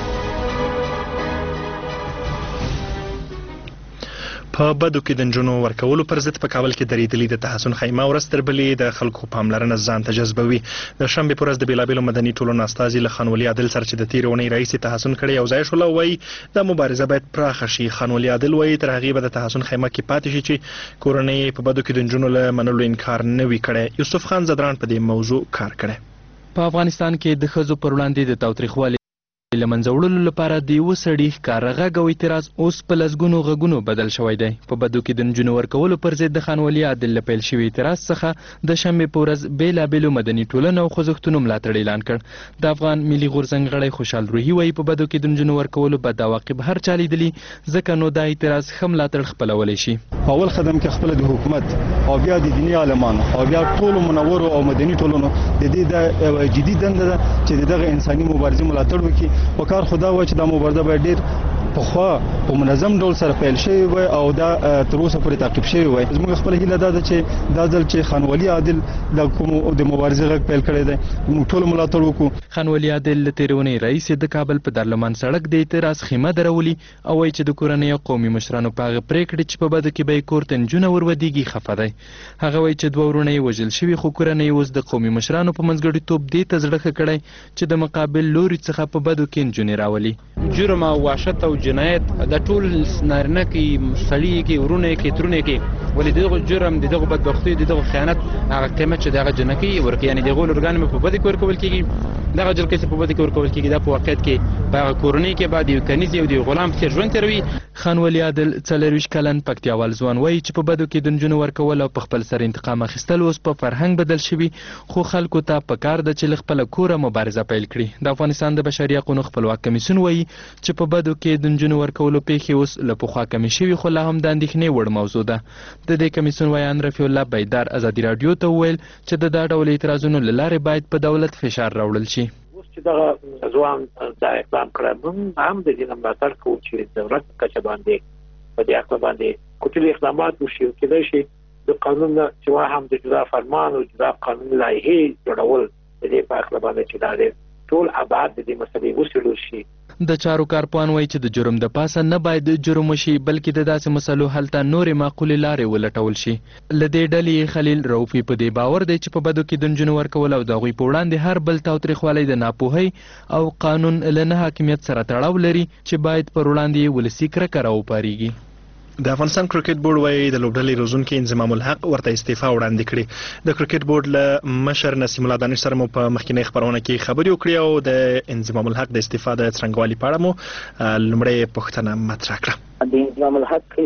په بدو کې د نجونو ورکولو پر ضد په کابل کې درېدلي د تحسن خیمه ورځ تر بلې د خلکو پاملرنه ځان ته جذبوي. د شنبې په ورځ د بېلابېلو مدني ټولنو استازي له خان ولي عادل سره چې د تېرې اونۍ راهیسې تحسن کړی یو ځای شول، وایي دا مبارزه باید پراخه شي. خان ولي عادل وایي تر هغې به د تحسن خیمه کې پاتې شي چې کورنۍ په بدو کې د نجونو له منلو انکار نه وي کړی. یوسف خان زدران په دې موضوع کار کړی. په افغانستان کې د ښځو پر وړاندې د تاوتریخوالي له منځه وړلو لپاره د یوه سړي ښکاره غږ او اعتراض اوس په لسګونو غږونو بدل شوی دی. په بدو کې د نجونو ورکولو پر ضد د خان ولي عادل له پیل شوي اعتراض څخه د شنبې په ورځ بېلابېلو مدني ټولنو او خوځښتونو ملاتړ اعلان کړ. د افغان ملي غورځنګ غړی خوشحال روحي وایي په بدو کې د نجونو ورکولو بد عواقب هر چا لیدلي، ځکه نو دا اعتراض ښه ملاتړ خپلولی شي. اول قدم کې خپله د حکومت او بیا د دیني عالمانو او بیا ټولو منورو او مدني ټولنو د دې د جدي دنده ده چې دغه انساني مبارزې ملاتړ وکړي. په کار خدا و چې دا مبارزه باید ډېر پخوا په منظم ډول سره پیل شوی وای او دا تر اوسه پورې تعقیب شوی وای. زموږ خپله هیله دا ده چې دا ځل چې خان ولي عادل د کوم د مبارزې غږ پیل کړی دی موږ ټول ملاتړ وکړو. خان ولي عادل له تېرې اونۍ راهیسې د کابل په دارالمان سړک د اعتراض خیمه درولي او وایي چې د کورنۍ او قومي مشرانو په هغه پرېکړې چې په بدو کې به یې کور ته نجونه ورودېږي خفه دی. هغه وایي چې 2 وروڼه یې وژل شوي، خو کورنۍ اوس د قومي مشرانو په منځګړیتوب دې ته زړه ښه کړی چې د مقابل لوري څخه په بدو کې نجونې راولي. جرم او وحشت او جنایت د ټول نارینه کې سړي کې ورونه کې ترونه کې ولې دغه جرم دغه بدبختي دغه خیانت هغه قیمت چې دغه جنکی ورکه یعنی دغه لورګان په بده کې ورکول کېږي، دغه جل کې په بده کې ورکول کېږي. دا په واقعیت کې په کورنۍ کې بعد یو کنيز یو دی غلام څخه ژوند تروي. خان ولي عادل 24 کلن پکتیاوال ځوان وایي چې په بدو کې د نجونو ورکول او په خپل سر انتقام اخیستل اوس په فرهنګ بدل شوي، خو خلکو ته پکار ده چې له خپله کوره مبارزه پیل کړي. د افغانستان د بشري حقونو خپلواک کمیسیون وایي چې په بدو کې د نجونو ورکولو پیښې اوس له پخوا کمې شوي، خو لا هم د اندېښنې وړ موضوع ده. د دې کمیسیون ویان رفیع الله بیدار ازادي راډیو ته وویل چې د دا ډول اعتراضونو له لارې باید په دولت فشار راوړل شي. چې دغه ځوان دا اقدام کړی موږ هم د دې ملاتړ کوو چې دولت کچه باندې په دې اقدام باندې کوټلي اقدامات وشي او کېدای شي د قانون سوا هم د جدا فرمان او جدا قانون لایحې جوړول د دې په اړه باندې چې دا ټول ابعاد د دې مسلې وڅېړل شي. د چارو کارپوهان وایي چې د جرم د پاسه نه باید جرم وشي، بلکې د داسې مسلو حل ته نورې معقولې لارې ولټول شي. له دې ډلې خلیل رؤفي په دې باور دی چې په بدو کې د نجونو ورکول او د هغوی په وړاندې هر بل تاوتریخوالی د ناپوهۍ او قانون له نه حاکمیت سره تړاو لري چې باید پر وړاندې ولسي کرکه راوپارېږي. د افغانستان کرکټ بورډ وایي د لوبډلې روزونکي انضمام الحق ورته استعفا وړاندې کړې. د کرکټ بورډ له مشر نسیم الله دانش سره مو په مخکینۍ خبرونه کې خبرې وکړې او د انضمام الحق د استعفا د څرنګوالي په اړه مو لومړی پوښتنه مطرح کړه. د انضمام الحق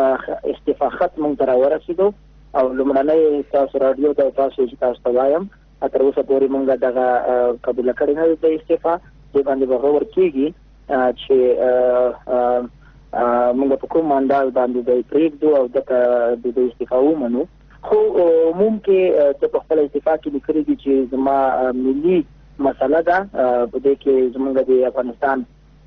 استعفا خط موږ ته راورسېدو او لومړنۍ تاسو راډیو ته تاسو چې تاسو ته وایم تر اوسه پورې موږ دغه قبوله کړې نه ده استعفا دې باندې به غور کېږي چې موږ په کوم انداز باندې د پریږدو او د استعفا ومنو. خو ممکن د خپل استعفا کې لیکلي دي چې زما ملي مسله ده په دې کې زموږ د افغانستان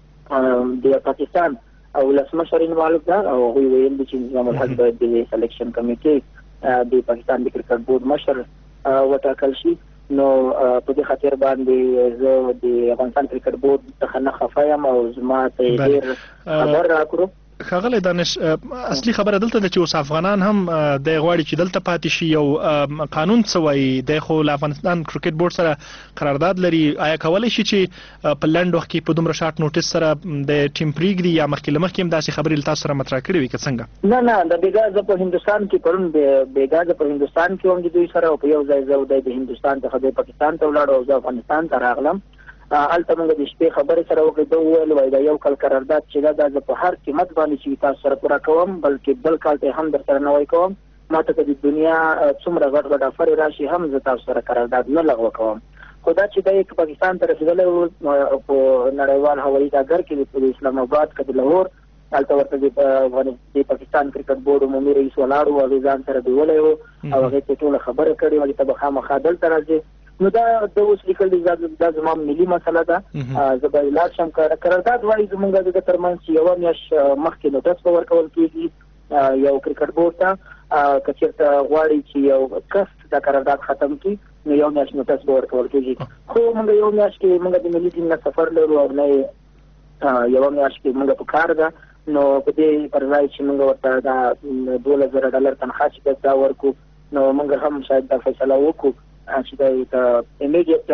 د پاکستان او ولسمشر انوالو ده او هغوی ویل دي چې نظام الحق باید د سلیکشن کمیټې د پاکستان د کرکټ بورډ مشر وټاکل شي. نو په دې خاطر باندې زه د افغانستان کرکټ بورډ څخه نه خفه یم او زما ته ډېر خبر راکړو. ښاغلی دانش، اصلي خبره دلته ده چې اوس افغانان هم د غواړي چې دلته پاتې شي او قانون څه وایي دی، خو له افغانستان کرکټ بورډ سره قرارداد لري. آیا کولی شي چې په لنډ وخت کې په دومره شارټ نوټس سره د ټیم پرېږدي یا مخکې له مخکې هم داسې خبرې له تاسو سره مطرح کړې وي که څنګه؟ نه د بېګا په هندوستان کې پرون بېګا په هندوستان کې هم د دوی سره او په یو ځای زه د هندوستان څخه د پاکستان ته ولاړو او زه افغانستان ته راغلم. هلته موږ د شپې خبرې سره وکړې. ده وویل وایي دا یو کال قرارداد چې دا زه په هر قیمت باندې چې تاسو سره پوره کوم، بلکې بل کال ته هم در سره نوی کوم. ما ته که د دنیا څومره غټ غټ افرې راشي هم زه تاسو سره قرارداد نه لغوه کوم. خو دا چې دی پاکستان ته رسېدلی و په نړیوال هوایي ډګر کې د اسلام آباد که د لاهور هلته ورته د پاکستان کرکټ بورډ عمومي رئیس ولاړ و، هغې ځان سره بیولی و او هغې ته ټوله خبره کړې وه چې ته به خامخا دلته راځې. نو دا د اوس لیکل دي دا زما ملي مسله ده. زه به لاړ شم قرارداد وایي زموږ د ترمنځ یوه میاشت مخکې نوټس به ورکول کېږي یو کرکټ بورډ ته که چېرته غواړي چې یو کس دا قرارداد ختم کړي نو یو میاشت نوټس به ورکول کېږي. خو موږ یو میاشت کې موږ د ملي ټیم نه سفر لرو او نه یوه میاشت کې موږ په کار ده. نو په دې پر ځای چې موږ ورته دا $12,000 تنخواه چې دا ورکړو نو موږ هم شاید دا فیصله وکړو چې دا ایمیډیټ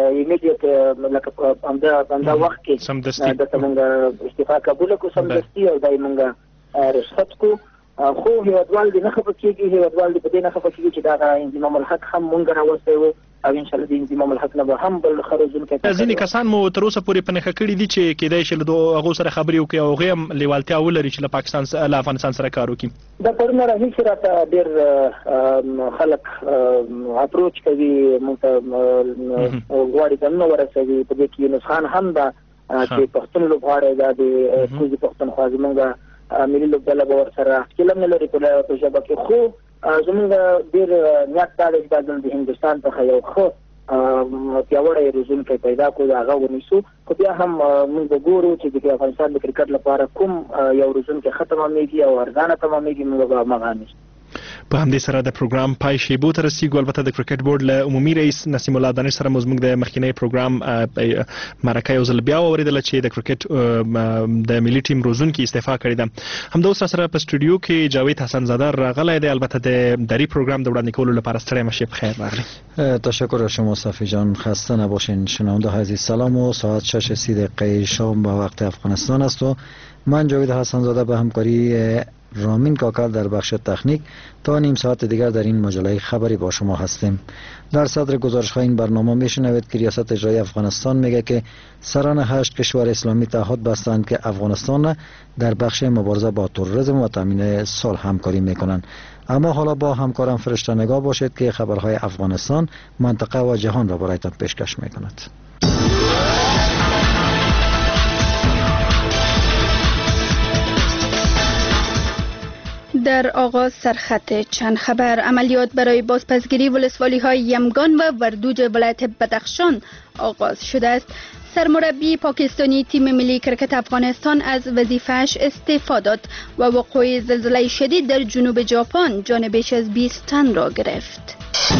لکه په همدا وخت کې دته موږ استعفا قبول کړو سمدستي او دا یې موږ رخصت کړو. خو هیوادوال دې نه خفه کېږي، هیوادوال دې په دې نه خفه کېږي چې دا انضمام الحق هم موږ راوستی وو او انشاءالله د انضمام الحق نه به هم بل ښه روزونکی. ځینې کسان مو تر اوسه پورې په نښه کړي دي چې کېدای شي له هغو سره خبرې وکړي او هغوی هم لیوالتیا ولري چې له افغانستان سره کار وکړي. دا پرونه راهیسې راته ډېر خلک اپروچ کوي، موږ ته غواړي ځانونه ورسوي. په دې کې یونس خان هم ده چې پښتون لوبغاړی ده د کوزي پښتونخوا زموږ ملي لوبډله به ورسره ښکېله نه لري په ژبه کې. خو زموږ ډېر نیت دا دی چې دا ځل د هندوستان څخه یو ښه پیاوړی روزونکی پیدا کړو، د هغه ونیسو. خو بیا هم موږ به ګورو چې د افغانستان د کرکټ لپاره کوم یو روزونکی ښه تمامېږي او ارزانه تمامېږي، موږ به همغه نیسو. په همدې سره د پروګرام پای شیبو ته رسیږو. البته د کرکټ بورډ له عمومي رئیس نسیم الله دانش سره زموږ د مخکینی پروګرام مرکه یو ځل بیا واورېدله چې د کرکټ د ملي ټیم روزونکي استعفا کړې ده. همداوس سره په سټوډیو کې جاوید حسن زاده راغلی دی. البته د دری پروګرام د وړاندې کولو لپاره ستړی مشه. بخیر راغلی. تشکر از شما صافی جان، خسته نباشین. شنونده عزیز سلام و ساعت 6:30 شام به وقت افغانستان است و من جاوید حسن زاده به همکاری رامین کاکل در بخش تکنیک تا نیم ساعت دیگر در این مجله خبری با شما هستیم. در صدر گزارش‌های این برنامه میشنوید که ریاست اجرایی افغانستان میگه که سران 8 کشور اسلامی تعهد بستند که افغانستان در بخش مبارزه با تروریسم و تامین صلح همکاری میکنند. اما حالا با همکارم فرشته نگاه باشید که خبرهای افغانستان، منطقه و جهان را برایتان پیشکش میکند. در آغاز سرخط چند خبر. عملیات برای بازپسگیری ولسوالی‌های یمگان و وردوج ولایت بدخشان آغاز شده است. سرمربی پاکستانی تیم ملی کرکت افغانستان از وظیفه‌اش استعفا داد و وقوع زلزله شدید در جنوب ژاپن جان بیش از 20 تن را گرفت.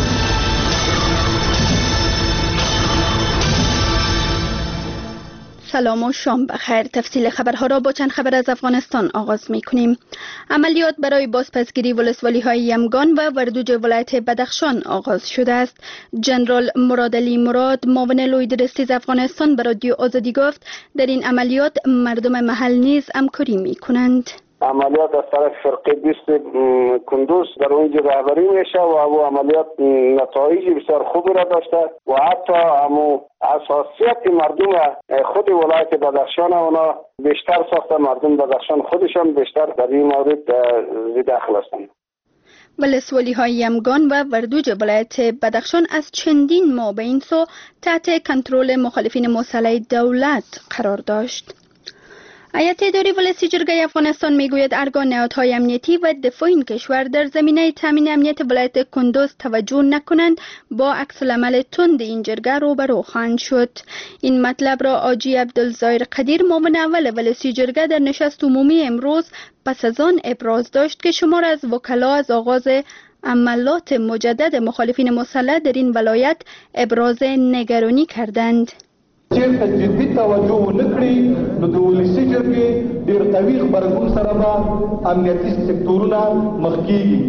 سلام و شام بخیر. تفصیل خبرها را با چند خبر از افغانستان آغاز می کنیم. عملیات برای بازپسگیری ولسوالی‌های یمگان و وردوج ولایت بدخشان آغاز شده است. جنرال مرادعلی مراد، معاون لوی درستیز افغانستان، به رادیو آزادی گفت در این عملیات مردم محل نیز همکاری می کنند. عملیات از طرف فرقه 20 کندوز در اونجا رهبری میشه و او عملیات نتایج بسیار خوبی را داشته و حتی همو اساسیت مردم خود ولایت بدخشان اونا بیشتر ساخته. مردم بدخشان خودشان بیشتر در این مورد داخل هستند. ولسوالی‌های یمگان و وردوج ولایت بدخشان از چندین ماه به این سو تحت کنترل مخالفین مسلح دولت قرار داشت. هیئت اداری ولسی جرگه افغانستان میگوید ارگان نهادهای امنیتی و دفاع این کشور در زمینه تامین امنیت ولایت کندوز توجه نکنند با عکس العمل تند این جرگه روبرو خواهند شد. این مطلب را آجی عبدالظاهر قدیر، معاون اول ولسی جرگه، در نشست عمومی امروز پس از آن ابراز داشت که شمار از وکلا از آغاز عملات مجدد مخالفین مسلح در این ولایت ابراز نگرانی کردند. چیرته جدي توجه ونکړي نو د ولسی جرګې ډېر قوي خبرګون سره به امنیتي سکتورونه مخ کیږي.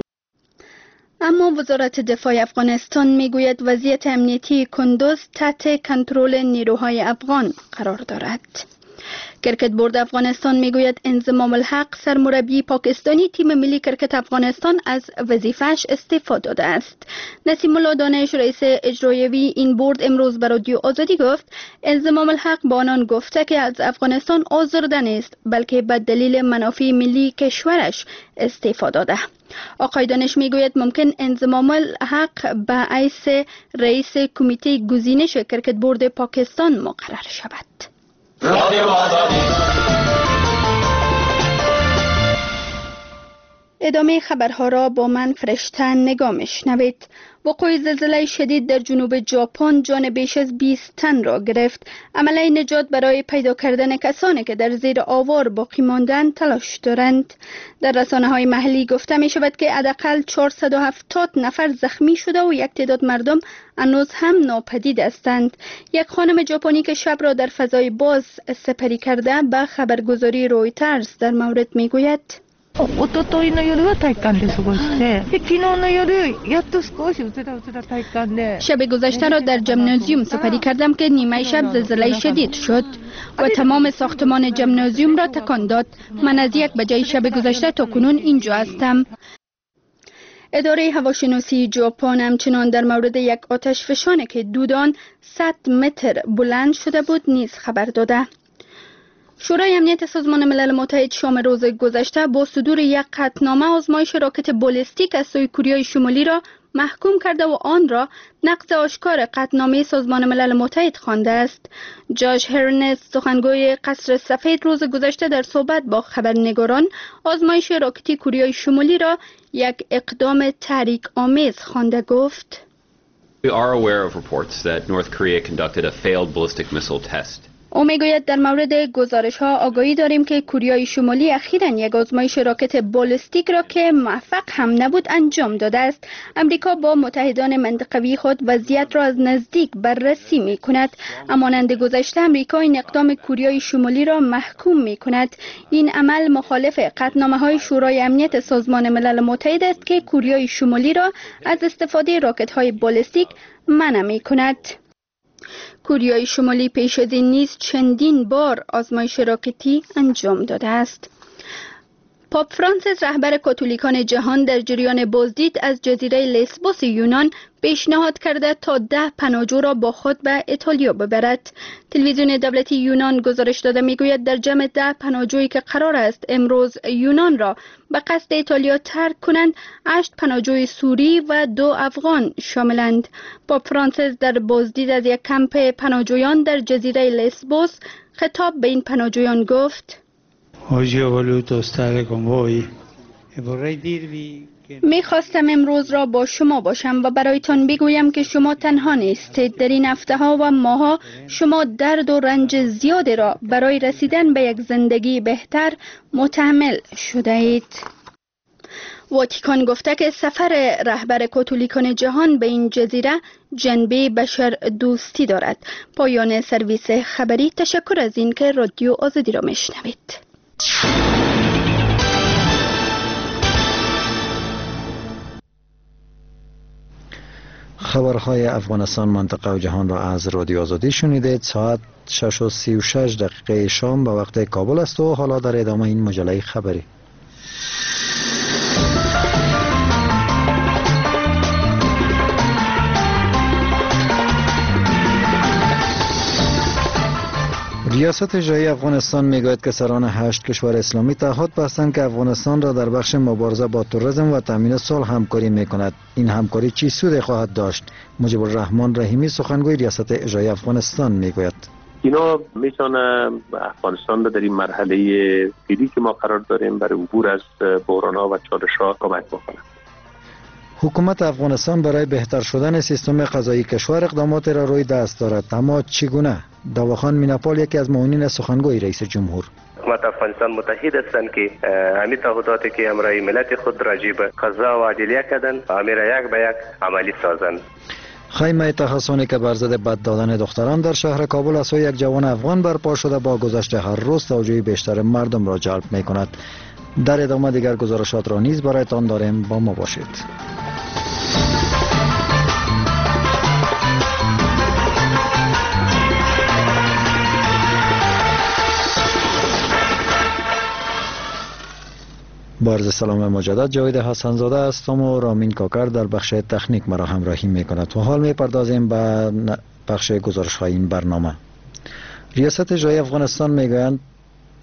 اما وزارت دفاع افغانستان میگوید وضعیت امنیتی کندوز تحت کنترل نیروهای افغان قرار دارد. کرکت بورد افغانستان میگوید انضمام الحق، سرمربی پاکستانی تیم ملی کرکت افغانستان، از وظیفه‌اش استعفا داده است. نسیم الله دانش، رئیس اجرایی این بورد، امروز به رادیو آزادی گفت انضمام الحق با آنان گفته که از افغانستان آزرده نیست، بلکه به دلیل منافع ملی کشورش استعفا داده. آقای دانش میگوید ممکن انضمام الحق به حیث رئیس کمیته گزینش کرکت بورد پاکستان مقرر شود. ادامه خبرها را با من فرشته نگاه میشنوید. وقوع زلزله شدید در جنوب ژاپن جان بیش از 20 تن را گرفت. عمله نجات برای پیدا کردن کسانی که در زیر آوار باقی ماندند تلاش دارند. در رسانه‌های محلی گفته می شود که حداقل 470 نفر زخمی شده و یک تعداد مردم هنوز هم ناپدید هستند. یک خانم ژاپنی که شب را در فضای باز سپری کرده به خبرگزاری رویترز در مورد می گوید: شب گذشته را در ژیمنازیوم سپری کردم که نیمه شب زلزله شدید شد و تمام ساختمان ژیمنازیوم را تکان داد. من از 1 بجه شب گذشته تا کنون اینجا هستم. اداره هواشناسی ژاپن همچنان در مورد یک آتش فشانی که دودان 100 متر بلند شده بود نیز خبر داده. شورای امنیت سازمان ملل متحد شام روز گذشته با صدور یک قطعنامه آزمایش راکت بالستیک از سوی کره شمالی را محکوم کرده و آن را نقض آشکار قطعنامه سازمان ملل متحد خوانده است. جاش هرنست سخنگوی قصر سفید روز گذشته در صحبت با خبرنگاران آزمایش راکتی کره شمالی را یک اقدام تحریک آمیز خوانده گفت: We are aware of reports that North Korea conducted a failed ballistic missile test. او میگوید در مورد گزارش ها آگاهی داریم که کره شمالی اخیراً یک آزمایش راکت بالستیک را که موفق هم نبود انجام داده است. امریکا با متحدان منطقوی خود وضعیت را از نزدیک بررسی می کند. همانند گذشته امریکا این اقدام کره شمالی را محکوم می کند. این عمل مخالف قطعنامه های شورای امنیت سازمان ملل متحد است که کره شمالی را از استفاده راکت های بالستیک منع می کند. کره شمالی پیش از این نیز چندین بار آزمایش راکتی انجام داده است. پاپ فرانسیس رهبر کاتولیکان جهان در جریان بازدید از جزیره لسبوس یونان پیشنهاد کرده تا 10 پناهجو را با خود به ایتالیا ببرد. تلویزیون دولتی یونان گزارش داده میگوید در جمع 10 پناهجویی که قرار است امروز یونان را به قصد ایتالیا ترک کنند 8 پناهجوی سوری و 2 افغان شاملند. پاپ فرانسیس در بازدید از یک کمپ پناهجویان در جزیره لسبوس خطاب به این پناهجویان گفت: می خواستم امروز را با شما باشم و برایتان بگویم که شما تنها نیستید. در این هفته ها و ماه ها شما درد و رنج زیادی را برای رسیدن به یک زندگی بهتر متحمل شده اید. واتیکان گفته که سفر رهبر کاتولیکان جهان به این جزیره جنبه بشر دوستی دارد. پایان سرویس خبری. تشکر از این که رادیو آزادی را میشنوید. خبرهای افغانستان، منطقه و جهان را از رادیو آزادی شنیدید. ساعت 6:36 شام به وقت کابل است و حالا در ادامه این مجله خبری. ریاست اجرایی افغانستان میگوید که سران 8 کشور اسلامی تعهد بستند که افغانستان را در بخش مبارزه با تروریسم و تامین صلح همکاری میکند. این همکاری چه سودی خواهد داشت؟ مجیب الرحمن رحیمی سخنگوی ریاست اجرایی افغانستان میگوید: اینا میتونه افغانستان را در این مرحله فعلی که ما قرار داریم برای عبور از بحران‌ها و چالش‌ها کمک بکنه. حکومت افغانستان برای بهتر شدن سیستم قضایی کشور اقدامات را روی دست دارد، اما چگونه؟ داوخان میناپال یکی از معاونین سخنگوی رئیس جمهور: حکومت افغانستان متحد هستند که همین تعهداتی که امرای ملت خود راجع به قضا و عدلیه کردند امر یک به یک عملی سازند. خیمه تحصنی که بر ضد بد دادن دختران در شهر کابل از سوی یک جوان افغان برپا شده با گذشت هر روز توجه بیشتر مردم را جلب می کند. در ادامه دیگر گزارشات را نیز برایتان داریم، با ما باشید. با عرض سلام مجدد، جاوید حسنزاده هستم و رامین کاکر در بخش تکنیک مرا همراهی میکند و حال میپردازیم به بخش گزارش های این برنامه. ریاست اجرایی افغانستان میگویند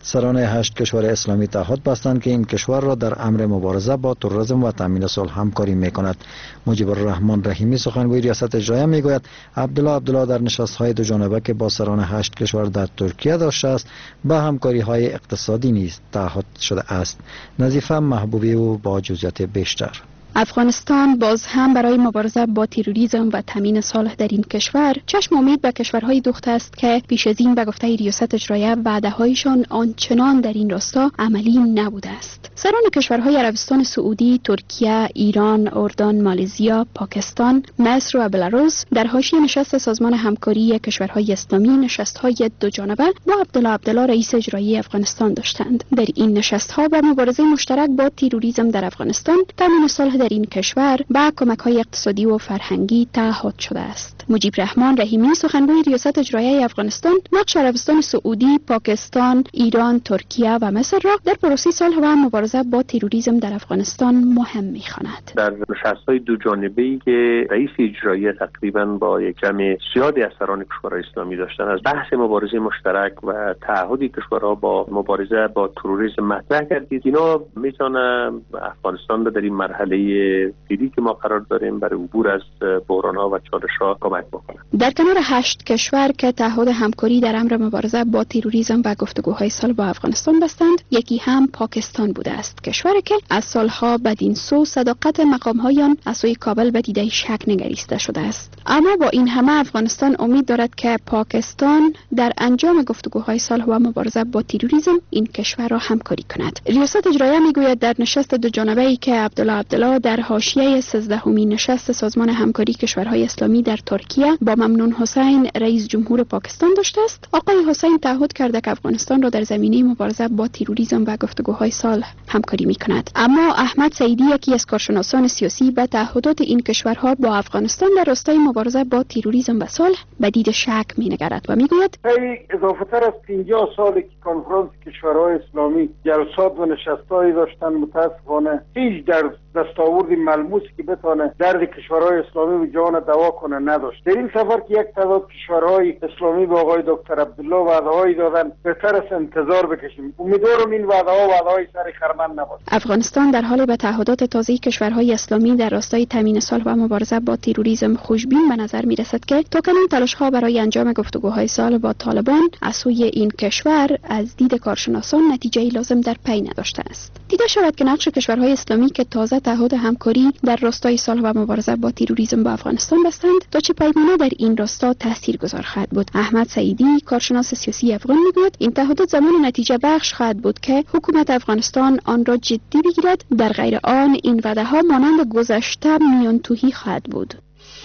سران 8 کشور اسلامی تعهد بستند که این کشور را در امر مبارزه با تروریسم و تامین صلح همکاری می‌کند. مجیب الرحمن رحیمی سخنگوی ریاست اجرایی میگوید عبدالله در نشست‌های دو جانبه که با سران 8 کشور در ترکیه داشته است به همکاری‌های اقتصادی نیز تعهد شده است. نظیفه محبوبی و با جزئیات بیشتر. افغانستان باز هم برای مبارزه با تروریسم و تامین صلح در این کشور چشم امید به کشورهای دوخته است که پیش از این به گفته ریاست اجرایی وعده‌هایشان آنچنان در این راستا عملی نبوده است. سران کشورهای عربستان سعودی، ترکیه، ایران، اردن، مالزیا، پاکستان، مصر و بلاروس در حاشیه نشست سازمان همکاری کشورهای اسلامی نشست‌های دو جانبه با عبدالله رئیس اجرایی افغانستان داشتند. در این نشست‌ها به مبارزه مشترک با تروریسم در افغانستان، تامین صلح در این کشور با کمک‌های اقتصادی و فرهنگی تعهد شده است. مجیب الرحمن رحیمی سخنگوی ریاست اجرایی افغانستان نقش عربستان سعودی، پاکستان، ایران، ترکیه و مصر را در پروسه صلح و مبارزه با تروریسم در افغانستان مهم می‌خواند. در نشست‌های دو جانبه‌ای که رئیس اجرایی تقریباً با یک جمع زیادی از سران کشورهای اسلامی داشتن از بحث مبارزه مشترک و تعهد کشورها با مبارزه با تروریسم مطرح کردید. اینا میتونه افغانستان در این مرحله فعلی که ما قرار داریم برای عبور از بحران‌ها و چالش‌ها کمک بکنه. در کنار 8 کشور که تعهد همکاری در امر مبارزه با تروریسم و گفتگوهای صلح با افغانستان بستند، یکی هم پاکستان بوده است، کشوری که از سالها بدین سو صداقت مقام‌هایان از سوی کابل به دیده شک نگریسته شده است. اما با این همه افغانستان امید دارد که پاکستان در انجام گفتگوهای صلح و مبارزه با تروریسم این کشور را همکاری کند. ریاست اجرایی میگوید در نشست دو جانبه‌ای که عبدالله در حاشیه 13مین نشست سازمان همکاری کشورهای اسلامی در ترکیه با ممنون حسین رئیس جمهور پاکستان داشته است، آقای حسین تعهد کرده که افغانستان را در زمینه مبارزه با تروریسم و گفتگوهای صلح همکاری می‌کند. اما احمد سعیدی، یکی از کارشناسان سیاسی، به تعهدات این کشورها با افغانستان در راستای مبارزه با تروریسم و صلح به دید شک می‌نگرد و می‌گوید اضافتر از 50 سالی که کنفرانس کشورهای اسلامی جلسات و نشست‌هایی داشتن، متأسفانه هیچ در دستاورد ملموسی که بتونه درد کشورهای اسلامی و جان دوا کنه نداشت. در این سفر که یک تعداد کشورهای اسلامی به آقای دکتر عبدالله وعده‌هایی دادن، بهتر است انتظار بکشیم. امیدوارم این وعده‌های سر خرمن نباشه. افغانستان در حال به تعهدات تازه کشورهای اسلامی در راستای تامین صلح و مبارزه با تروریسم خوشبین به نظر می‌رسد که تاکنون تلاش‌ها برای انجام گفتگوهای صلح با طالبان از سوی این کشور از دید کارشناسان نتیجه‌ای لازم در پی نداشته است. دیده شود که نقش کشورهای اسلامی که تازه تعهد همکاری در راستای صلح و مبارزه با تروریسم با افغانستان بستند تا چه پیمانه در این راستا تاثیرگذار خواهد بود. احمد سعیدی، کارشناس سیاسی افغان، میگوید این تعهدات زمان نتیجه بخش خواهد بود که حکومت افغانستان آن را جدی بگیرد، در غیر آن این وعده‌ها مانند گذشته میان توهی خواهد بود.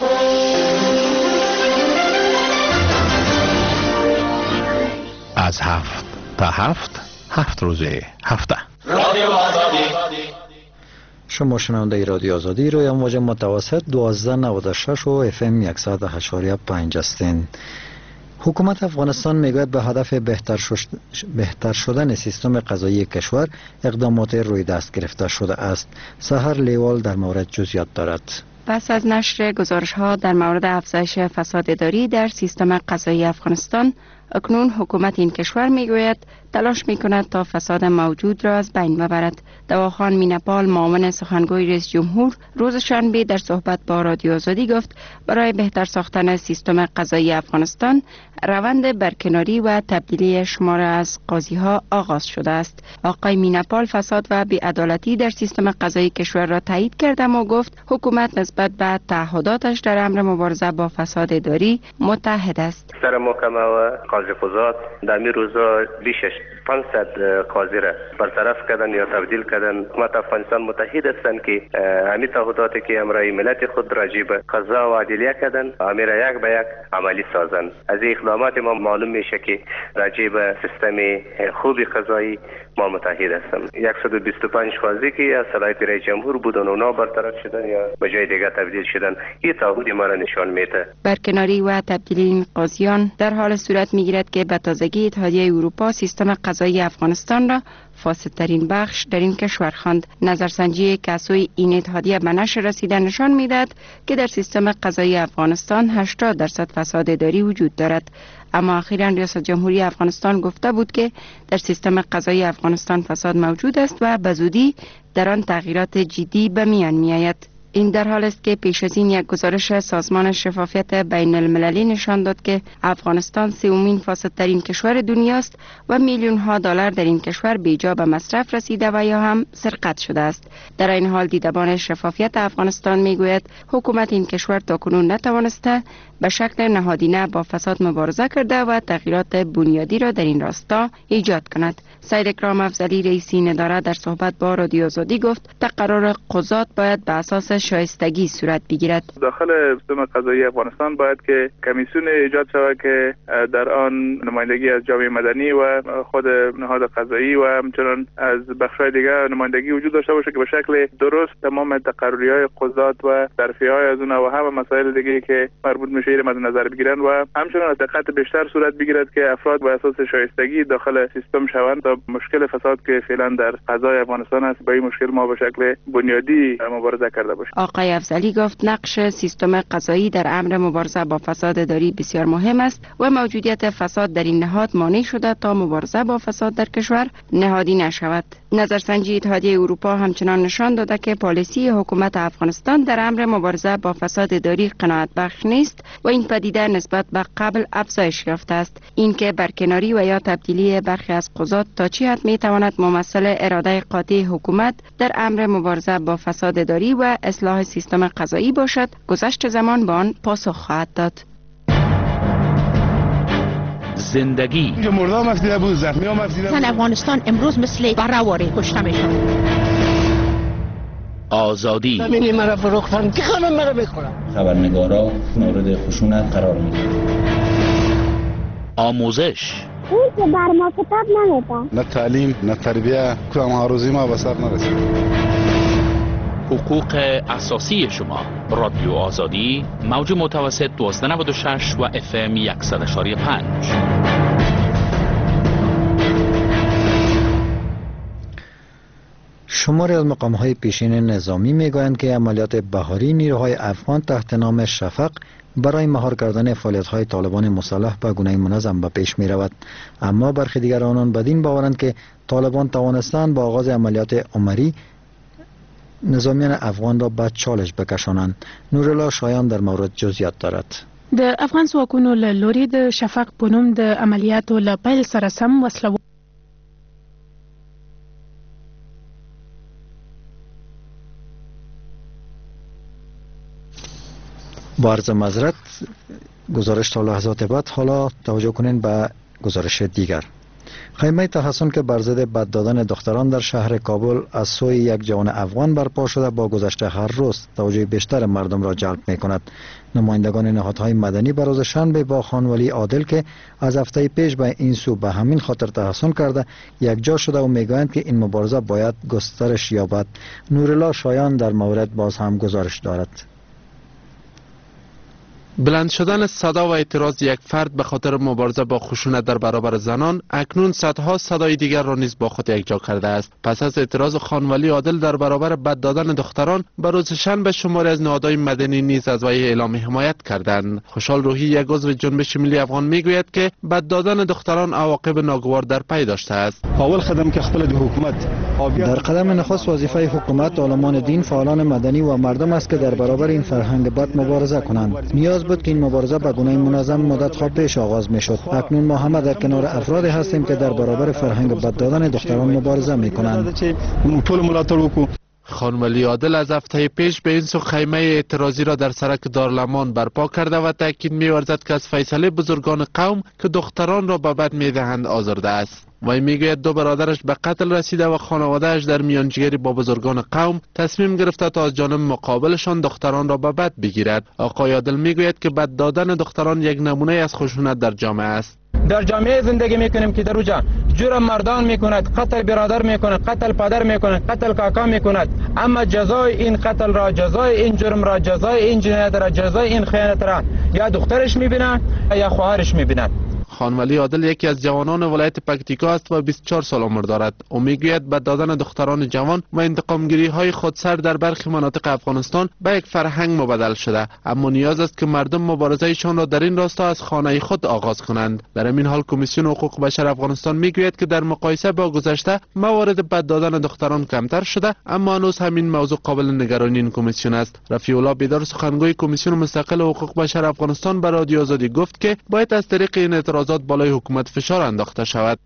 از 7 تا 7 روز هفته رادیو آزادی. شما شنونده رادیو آزادی روی امواج متوسط 1296 و FM 100.5 هستین. حکومت افغانستان میگوید به هدف بهتر شدن سیستم قضایی کشور اقدامات روی دست گرفته شده است. سحر لیوال در مورد جزئیات دارد. پس از نشر گزارش‌ها در مورد افزایش فساد اداری در سیستم قضایی افغانستان، اکنون حکومت این کشور میگوید تلاش میکند تا فساد موجود را از بین ببرد. دواخان مینپال، معاون سخنگوی رئیس جمهور، روز شنبه در صحبت با رادیو آزادی گفت برای بهتر ساختن سیستم قضایی افغانستان روند برکناری و تبدیلی شمار از قاضی‌ها آغاز شده است. آقای مینپال فساد و بی‌عدالتی در سیستم قضایی کشور را تایید کرد و گفت حکومت نسبت به تعهداتش در امر مبارزه با فساد اداری متحد است. سر محکمه و قاضی قضات در می روزا بیشش 500 قاضی را برطرف کردن یا تبدیل کردن. حکومت افغانستان متحد هستند که همین تعهداتی که امرای ملت خود راجع به قضا و عدلیه کردن امیر یک به یک عملی سازند. از این اقدامات ما معلوم میشه که راجع به سیستم خوب قضایی ما متحد هستیم. 125 قاضی که از صلاحیت رئیس جمهور بودن اونا برطرف شدن یا به جای دیگر تبدیل شدن. این تعهد ما را نشان میده. برکناری و تبدیل این قاضیان در حال صورت میگیرد که به تازگی اتحادیه اروپا سیستم قضایی افغانستان را فاسدترین بخش در این کشور خواند. نظرسنجی که از سوی این اتحادیه به نشر رسیده نشان میدهد که در سیستم قضایی افغانستان 80% فساد اداری وجود دارد. اما اخیراً ریاست جمهوری افغانستان گفته بود که در سیستم قضایی افغانستان فساد موجود است و به زودی در آن تغییرات جدی به میان میآید. این در حال است که پیش از این یک گزارش سازمان شفافیت بین المللی نشان داد که افغانستان سومین فاسدترین کشور دنیاست و میلیون ها دلار در این کشور بیجا به مصرف رسیده و یا هم سرقت شده است. در این حال دیدبان شفافیت افغانستان میگوید حکومت این کشور تاکنون نتوانسته به شکل نهادینه با فساد مبارزه کرده و تغییرات بنیادی را در این راستا ایجاد کند. سید اکرام افضلی رئیس این اداره در صحبت با رادیو آزادی گفت تقرر قضات باید به اساس شایستگی صورت بگیرد. داخل سیستم قضایی افغانستان باید که کمیسیون ایجاد شود که در آن نمایندگی از جامعه مدنی و خود نهاد قضایی و همچنین از بخش‌های دیگر نمایندگی وجود داشته باشه که به شکل درست تمام تقرری‌های قضات و ترفیع‌های از اون و همه مسائل دیگه که مربوط میشه مد نظر بگیرن و همچنین از دقت بیشتر صورت بگیرد که افراد به اساس شایستگی داخل سیستم شوند تا مشکل فساد که فعلا در قضای افغانستان است با این مشکل ما به شکل بنیادی مبارزه کرده باشیم. آقای افضلی گفت نقش سیستم قضایی در امر مبارزه با فساد اداری بسیار مهم است و موجودیت فساد در این نهاد مانع شده تا مبارزه با فساد در کشور نهادی نشود. نظرسنجی اتحادیه اروپا همچنان نشان داده که پالیسی حکومت افغانستان در امر مبارزه با فساد اداری قناعت بخش نیست و این پدیده نسبت به قبل افزایش یافته است. اینکه برکناری و یا تبدیلی برخی از قضات تا چه حد می تواند ممثل اراده قاطع حکومت در امر مبارزه با فساد اداری و اصلاح سیستم قضایی باشد، گذشت زمان به آن پاسخ خواهد داد. زندگی مردم مفیده بود، زخمی ها مفیده بود. افغانستان امروز مثل برآوری کشته میشد. آزادی همینی مرا فروختن که خانم مرا بخورم. خبرنگارا مورد خشونت قرار میگیرند. آموزش اون که بر ما کتاب نمیده. نه تعلیم نه تربیه کدام آرزوی ما به سر نرسید. حقوق اساسی شما. رادیو آزادی موج متوسط 1296 و FM 100.5. شماری از مقام‌های پیشین نظامی می‌گویند که عملیات بهاری نیروهای افغان تحت نام شفق برای مهار کردن فعالیت‌های طالبان مسلح به گونه منظم به پیش می‌رود. اما برخی دیگر آنان بدین باورند که طالبان توانستند با آغاز عملیات عمری نظامیان افغان را به چالش بکشانند. نورالله شایان در مورد جزئیات دارد. د افغان ځواکونو له لوري د شفق په نوم د عملیاتو له پیل سره سم وسله با عرض معذرت گزارش تا لحظات بعد. حالا توجه کنین به گزارش دیگر. خیمه تحصن که بر ضد بد دادن دختران در شهر کابل از سوی یک جوان افغان برپا شده با گذشت هر روز توجه بیشتر مردم را جلب می کند. نمایندگان نهادهای مدنی به روز شنبه با خانوالی عادل که از هفته پیش به این سو به همین خاطر تحصن کرده یک جا شده و میگویند که این مبارزه باید گسترش یابد. نورالله شایان در مورد باز هم گزارش دارد. بلند شدن صدا و اعتراض یک فرد به خاطر مبارزه با خشونت در برابر زنان اکنون صدها صدای دیگر را نیز با خود یکجا کرده است. پس از اعتراض خانوالی عادل در برابر بد دادن دختران به روز شنبه شماری از نهادهای مدنی نیز از وی اعلام حمایت کردند. خوشحال روحی یک عضو جنبش ملی افغان میگوید که بد دادن دختران عواقب ناگوار در پی داشته است. اول قدم که خپل د حکومت در قدم نخست وظیفه حکومت، عالمان دین، فعالان مدنی و مردم است که در برابر این فرهنگ بد مبارزه کنند. نیاز بود که این مبارزه به گونه منظم مدت‌ها پیش آغاز می‌شد. اکنون ما همه در کنار افرادی هستیم که در برابر فرهنگ بد دادن دختران مبارزه می‌کنند. خانم علی عادل از هفته پیش به این سو خیمه اعتراضی را در سرک دارالمان برپا کرده و تاکید می‌ورزد که از فیصله بزرگان قوم که دختران را به بد می‌دهند آزرده است. وی میگوید دو برادرش به قتل رسیده و خانواده‌اش در میانجیگری با بزرگان قوم تصمیم گرفته تا از جانب مقابلشان دختران را به بد بگیرد. آقای عادل میگوید که بد دادن دختران یک نمونه از خشونت در جامعه است. در جامعه زندگی میکنیم که در اونجا جرم مردان میکند، قتل برادر میکند، قتل پدر میکند، قتل کاکا میکند، اما جزای این قتل را، جزای این جرم را، جزای این جنایت را، جزای این خیانت را یا دخترش میبیند یا خواهرش میبیند. خانولی عادل یکی از جوانان ولایت پکتیکا است و 24 سال عمر دارد. او میگوید به دادن دختران جوان و انتقامگیری های خودسر در برخی مناطق افغانستان به یک فرهنگ مبدل شده، اما نیاز است که مردم مبارزهشان را در این راستا از خانه خود آغاز کنند. در این حال کمیسیون حقوق بشر افغانستان میگوید که در مقایسه با گذشته موارد بد دادن دختران کمتر شده، اما هنوز همین موضوع قابل نگرانی این کمیسیون است. رفیع الله بیدار سخنگوی کمیسیون مستقل حقوق بشر افغانستان به رادیو آزادی گفت که باید از طریق این اعتراضات بالای حکومت فشار انداخته شود.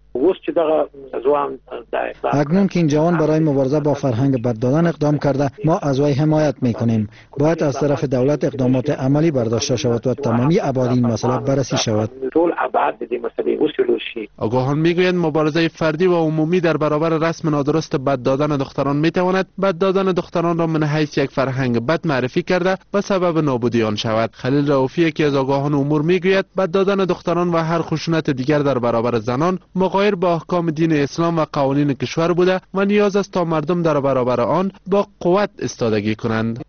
اکنون که این جوان برای مبارزه با فرهنگ بد دادن اقدام کرده، ما از وی حمایت میکنیم. باید از طرف دولت اقدامات عملی برداشته شود و تمامی ابعاد این مسئله بررسی شود. آگاهان میگویند مبارزه فردی و عمومی در برابر رسم نادرست بد دادن دختران میتواند بد دادن دختران را من حیث یک فرهنگ بد معرفی کرده و سبب نابودی آن شود. خلیل رؤوفی یکی از آگاهان امور میگوید بد دادن دختران و هر خشونت دیگر در برابر زنان مغایر با احکام دین اسلام و قوانین کشور بوده و نیاز است تا مردم در برابر آن با قوت ایستادگی کنند.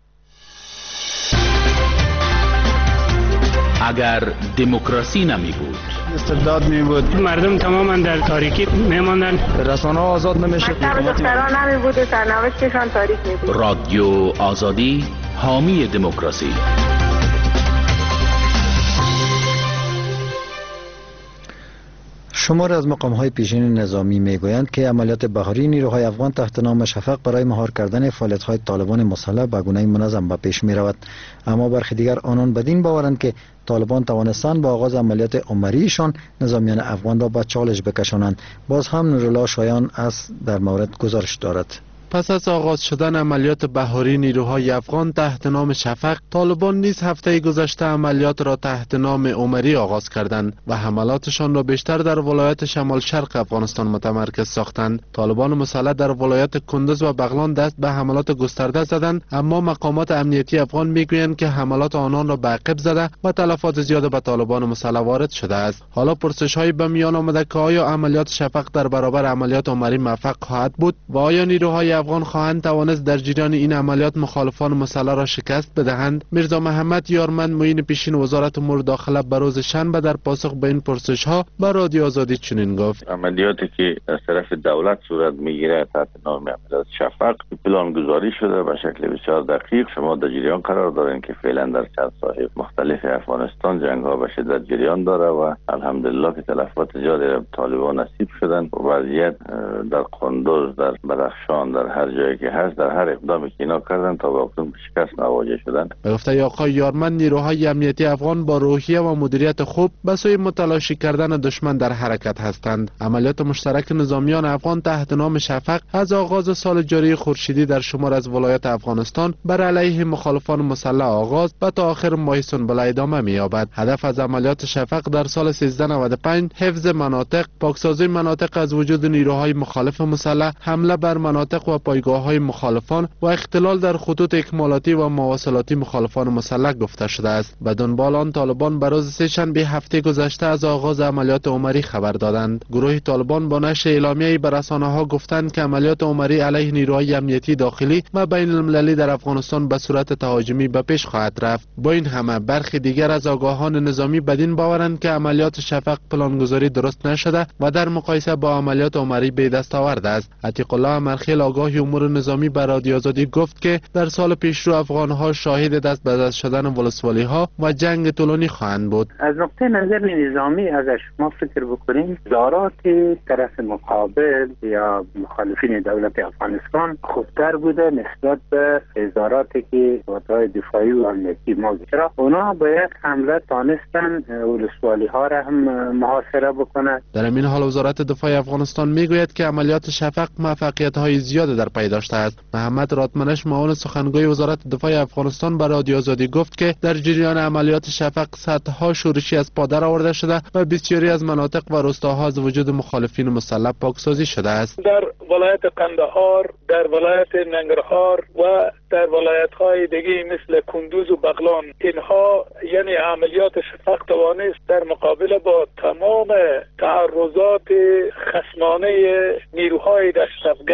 اگر دموکراسی نمی بود، استبداد می بود، مردم تماما در تاریکی می ماندن، رسانه ها آزاد نمی شد، دختران نمی بود و سرنوشتشان تاریک می بود. رادیو آزادی حامی دموکراسی. شمار از مقام‌های پیشین نظامی میگویند که عملیات بهاری نیروهای افغان تحت نام شفق برای مهار کردن فعالیت‌های طالبان مسلح به گونه منظم به پیش می‌رود، اما برخی دیگر آنان بدین باورند که طالبان توانستند با آغاز عملیات عمریشان نظامیان افغان را به چالش بکشانند. باز هم نورالله شایان از در مورد گزارش دارد. پس از آغاز شدن عملیات بهاری نیروهای افغان تحت نام شفق، طالبان نیز هفته گذشته عملیات را تحت نام عمری آغاز کردند و حملاتشان را بیشتر در ولایت شمال شرق افغانستان متمرکز ساختند. طالبان مسلح در ولایت کندوز و بغلان دست به حملات گسترده زدند، اما مقامات امنیتی افغان میگویند که حملات آنان را به عقب زده و تلفات زیاد به طالبان مسلح وارد شده است. حالا پرسش‌هایی به میان آمده که آیا عملیات شفق در برابر عملیات عمری موفق خواهد بود و آیا نیروهای افغان خواهند توانست در جریان این عملیات مخالفان مسلح را شکست بدهند؟ میرزا محمد یارمند معین پیشین وزارت امور داخله به روز شنبه در پاسخ به این پرسش‌ها به رادیو آزادی چنین گفت: عملیاتی که از طرف دولت صورت میگیره تحت نام عملیات شفق پلان گذاری شده به شکل بسیار دقیق. شما در جریان قرار دارین که فعلا در چند ساحه مختلف افغانستان جنگ ها به شدت جریان داره و الحمدلله که تلفات زیادی به طالبان نصیب شدن. وضعیت در قندوز، در بدخشان، در هر جایی که هست، در هر اقدامی که اینا کردن تا به اکنون به شکست مواجه شدن. به گفته آقای یارمند، نیروهای امنیتی افغان با روحیه و مدیریت خوب به سوی متلاشی کردن دشمن در حرکت هستند. عملیات مشترک نظامیان افغان تحت نام شفق از آغاز سال جاری خورشیدی در شمار از ولایات افغانستان بر علیه مخالفان مسلح آغاز و تا آخر ماه سنبله ادامه می‌یابد. هدف از عملیات شفق در سال 1395 حفظ مناطق، پاکسازی مناطق از وجود نیروهای مخالف مسلح، حمله بر مناطق و پایگاه‌های مخالفان و اختلال در خطوط اکمالاتی و مواصلاتی مخالفان مسلح گفته شده است. به دنبال آن طالبان به روز سه‌شنبه هفته گذشته از آغاز عملیات عمری خبر دادند. گروه طالبان با نشر اعلامیه‌ای به رسانه‌ها گفتند که عملیات عمری علیه نیروهای امنیتی داخلی و بین المللی در افغانستان به صورت تهاجمی به پیش خواهد رفت. با این همه برخی دیگر از آگاهان نظامی بدین باورند که عملیات شفق پلانگذاری درست نشده و در مقایسه با عملیات عمری به دست آورده است. عتیق الله مرخیل آگاه امور نظامی به رادیو آزادی گفت که در سال پیشرو افغان‌ها شاهد دست به دست شدن ولسوالی‌ها و جنگ طولانی خواهند بود. از نقطه نظر نظامی اگر شما فکر بکنید، اظهارات طرف مقابل یا مخالفین دولت افغانستان خوبتر بوده نسبت به اظهاراتی که قوای دفاعی و امنیتی ما چرا اونا با یک حمله تانستن ولسوالی‌ها را هم محاصره بکنند. در این حال وزارت دفاع افغانستان میگوید که عملیات شفق موفقیت‌های زیاد در پی داشته است. محمد راتمنش معاون سخنگوی وزارت دفاع افغانستان به رادیو آزادی گفت که در جریان عملیات شفق صدها شورشی از پا در آورده شده و بسیاری از مناطق و روستاها از وجود مخالفین مسلح پاکسازی شده است. در ولایت قندهار، در ولایت ننگرهار و در ولایت‌های دیگه مثل کندوز و بغلان، اینها یعنی عملیات شفق توانست در مقابل با تمام تعرضات خصمانه نیروهای دشت افغان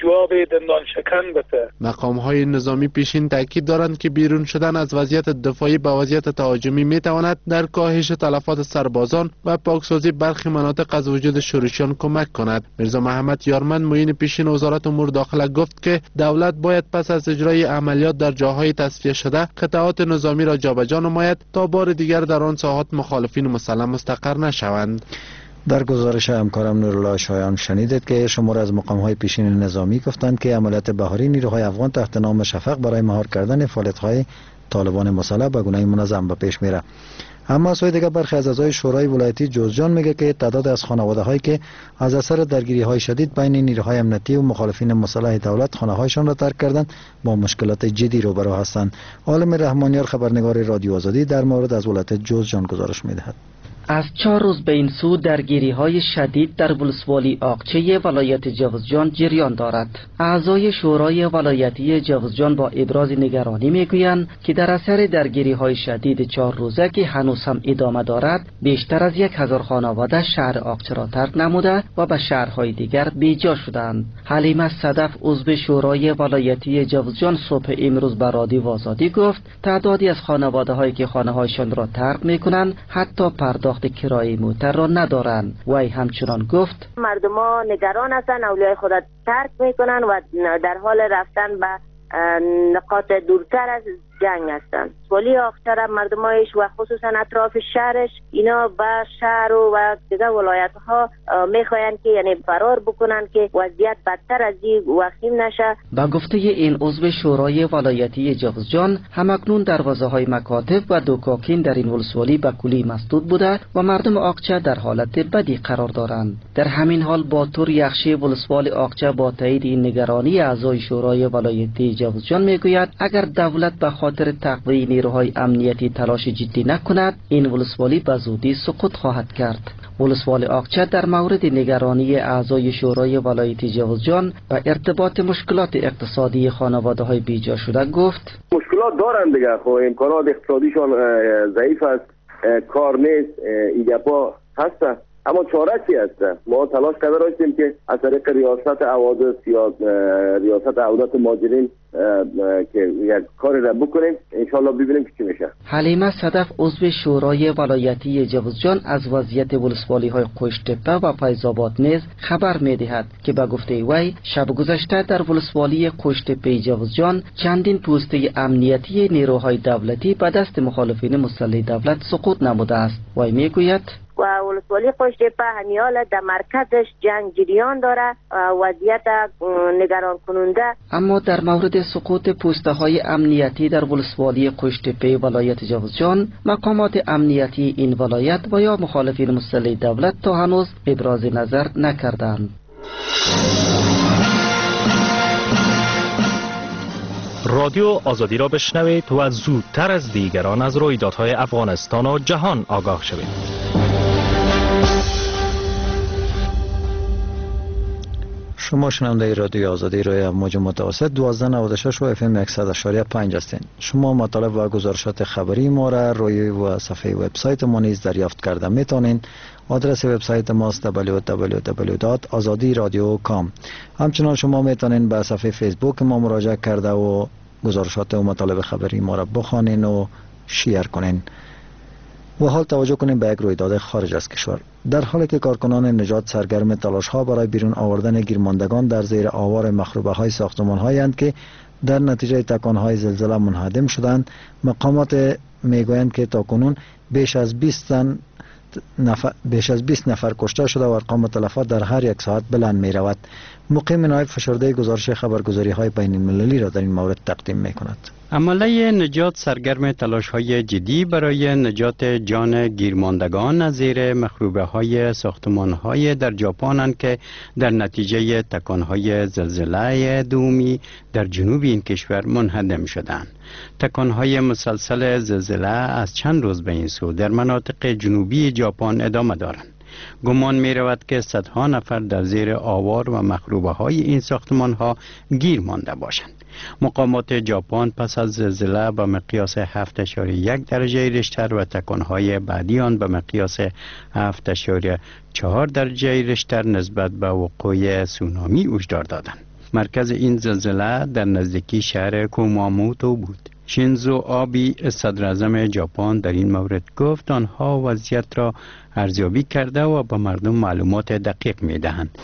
جواب دندان شکن بده. مقام‌های نظامی پیشین تاکید دارند که بیرون شدن از وضعیت دفاعی به وضعیت تهاجمی میتواند در کاهش تلفات سربازان و پاکسازی برخی مناطق از وجود شورشیان کمک کند. میرزا محمد یارمن معین پیشین وزارت امور داخله گفت که دولت باید پس از اجرای عملیات در جاهای تصفیه شده قطعات نظامی را جابجا نماید تا بار دیگر در آن ساحات مخالفین مسلح مستقر نشوند. در گزارش همکارم نورالله شایان شنیدید که شمار از مقام‌های پیشین نظامی گفتند که عملیات بهاری نیروهای افغان تحت نام شفق برای مهار کردن فعالیت‌های طالبان مسلح به گونه منظم به پیش میره. اما از سوی دیگر برخی از اعضای شورای ولایتی جوزجان میگه که تعداد از خانواده‌هایی که از اثر درگیری‌های شدید بین نیروهای امنیتی و مخالفین مسلح دولت خانه‌هایشان را ترک کردند با مشکلات جدی روبرو هستند. عالم رحمانیار خبرنگار رادیو آزادی در مورد از ولایت جوزجان گزارش می‌دهد. از 4 روز به این سو درگیری‌های شدید در ولسوالی آقچه ولایت جوزجان جریان دارد. اعضای شورای ولایتی جوزجان با ابراز نگرانی میگویند که در اثر درگیری‌های شدید 4 روزه که هنوز هم ادامه دارد، بیشتر از 1000 خانواده شهر آقچه را ترک نموده و به شهرهای دیگر بیجا شدند. حلیمه صدف عضو شورای ولایتی جوزجان صبح امروز به رادیو آزادی گفت تعدادی از خانواده‌هایی که خانه‌هایشان را ترک می‌کنند حتی پرداخت کرایه موتر را ندارند. وی همچنان گفت مردم نگران هستند، اولیای خود ترک میکنند و در حال رفتن به نقاط دورتر از جنگ هستند. ولی آخر مردمایش و خصوصا اطراف شهرش اینا به شهر و دیگر ولایت ها میخواین که یعنی فرار بکنن که وضعیت بدتر از این وخیم نشه. با گفته این عضو شورای ولایتی جوزجان همکنون دروازه های مکاتب و دکاکین در این ولسوالی به کلی مسدود بوده و مردم آقچه در حالت بدی قرار دارند. در همین حال باتور یخشی ولسوالی آقچه با تایید این نگرانی اعضای شورای ولایتی جوزجان میگوید اگر دولت به خاطر تقویت نیروهای امنیتی تلاش جدی نکند این ولسوالی به زودی سقوط خواهد کرد. ولسوالی آقچه در مورد نگرانی اعضای شورای ولایتی جوزجان و ارتباط مشکلات اقتصادی خانواده‌های بیجا شده گفت مشکلات دارند دیگه، خب امکانات اقتصادیشان ضعیف است، کار نیست، این گپا هست، اما چاره چی هست؟ ما تلاش کرده راشتیم که از طریق ریاست حوادث یا ریاست عودت مهاجرین که یک کاری را بکنیم، انشالله ببینیم که چی میشه. حلیمه صدف عضو شورای ولایتی جوزجان از وضعیت ولسوالی های قشتپه و فیض‌آباد نیز خبر میدهد که به گفته وی شب گذشته در ولسوالی قشتپه جوزجان چندین پوسته امنیتی نیروهای دولتی به دست مخالفین مسلح دولت سقوط نموده است. وی میگوید و ولسوالی قشتپه همیال در مرکزش جنگ جریان داره، وضعیت نگران کننده. اما در مورد سقوط پوسته های امنیتی در ولسوالی قشتپه ولایت جوزجان مقامات امنیتی این ولایت و یا مخالفین مسلح دولت تا هنوز ابراز نظر نکردند. رادیو آزادی را بشنوید و زودتر از دیگران از رویدادهای افغانستان و جهان آگاه شوید. شما شنونده رادیو آزادی روی موج متوسط 1296 و FM 100.5 هستین. شما مطالب و گزارشات خبری ما را روی و صفحه وبسایت ما نیز دریافت کرده میتونین. آدرس وبسایت ماست www.azadiradio.com. همچنان شما میتونین به صفحه فیسبوک ما مراجعه کرده و گزارشات و مطالب خبری ما را بخوانین و شیر کنین. و حال توجه کنیم به یک رویداد خارج از کشور. در حالی که کارکنان نجات سرگرم تلاش ها برای بیرون آوردن گیرماندگان در زیر آوار مخروبه های ساختمان هایند که در نتیجه تکان های زلزله منهدم شدند، مقامات میگویند که تاکنون بیش از 20 نفر کشته شده و ارقام تلفات در هر یک ساعت بلند می رود. مقیم نایب فشرده گزارش خبرگزاری های بین المللی را در این مورد تقدیم می کند. عمله نجات سرگرم تلاش های جدی برای نجات جان گیرماندگان از زیر مخروبه های ساختمان های در ژاپن‌اند که در نتیجه تکان های زلزله دومی در جنوب این کشور منهدم شدند. تکان های مسلسل زلزله از چند روز به این سو در مناطق جنوبی ژاپن ادامه دارند. گمان می رود که صدها نفر در زیر آوار و مخروبه های این ساختمان ها گیر مانده باشند. مقامات ژاپن پس از زلزله به مقیاس 7.1 درجه ریشتر و تکانهای بعدی آن به مقیاس 7.4 درجه ریشتر نسبت به وقوع سونامی هشدار دادند. مرکز این زلزله در نزدیکی شهر کوماموتو بود. شینزو آبی صدر اعظم ژاپن در این مورد گفت آنها وضعیت را ارزیابی کرده و به مردم معلومات دقیق می‌دهند.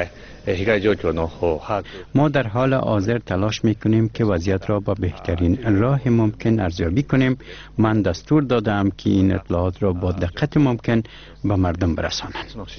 ما در حال حاضر تلاش می‌کنیم که وضعیت را با بهترین راه ممکن ارزیابی کنیم. من دستور دادم که این اطلاعات را با دقت ممکن به مردم برسانند.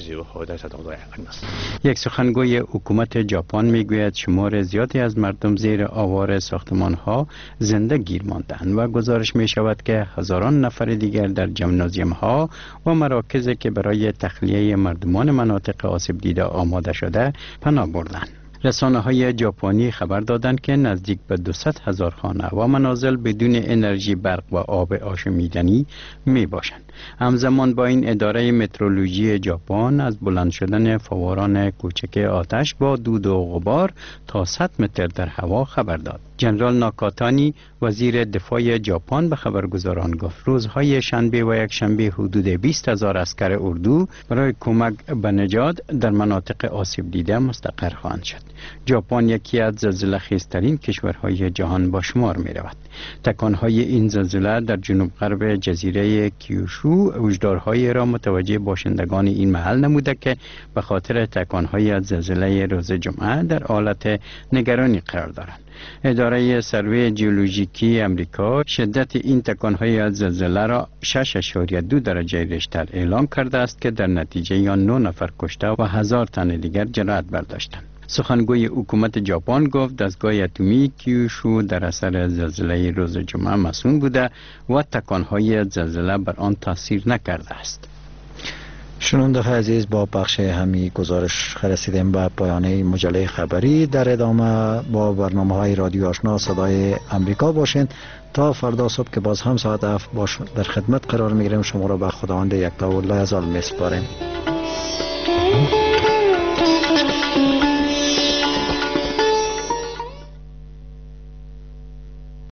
یک سخنگوی حکومت ژاپن میگوید شمار زیادی از مردم زیر آوار ساختمان‌ها زنده گیر ماندند و گزارش می‌شود که هزاران نفر دیگر در ژیمنازیوم‌ها و مراکزی که برای تخلیه مردمان مناطق آسیب دیده آماده شده پناه بردند. رسانه‌های ژاپنی خبر دادند که نزدیک به 200,000 خانه و منازل بدون انرژی برق و آب آشامیدنی می باشند. همزمان با این اداره مترولوژی ژاپن از بلند شدن فواران کوچک آتش با دود و غبار تا 100 متر در هوا خبر داد. جنرال ناکاتانی وزیر دفاع ژاپن به خبرگزاران گفت روزهای شنبه و یک شنبه حدود 20,000 عسکر اردو برای کمک به نجات در مناطق آسیب دیده مستقر خواهند شد. ژاپن یکی از زلزله خیزترین کشورهای جهان با شمار می رود. تکانهای این زلزله در جنوب غرب جزیره کیوشو هشدارهای را متوجه باشندگان این محل نموده که به خاطر تکانهای از زلزله روز جمعه در حالت نگرانی قرار دارند. اداره سروی ژئولوژیکی امریکا شدت این تکانهای از زلزله را 6.2 درجه ریشتر اعلام کرده است که در نتیجه آن 9 نفر کشته و 1000 تن دیگر جراحت برداشتند. سخنگوی حکومت ژاپن گفت دستگاه اتمی کیوشو در اثر زلزله روز جمعه مسئول بوده و تکانهای زلزله بر آن تاثیر نکرده است. شنونده عزیز، با بخش همی گزارش رسیدیم به پایان مجله خبری. در ادامه با برنامه‌های رادیو آشنا صدای امریکا باشین تا فردا صبح که باز هم ساعت 7 در خدمت قرار میگیریم. شما را به خداوند یکتا و لایزال میسپاریم.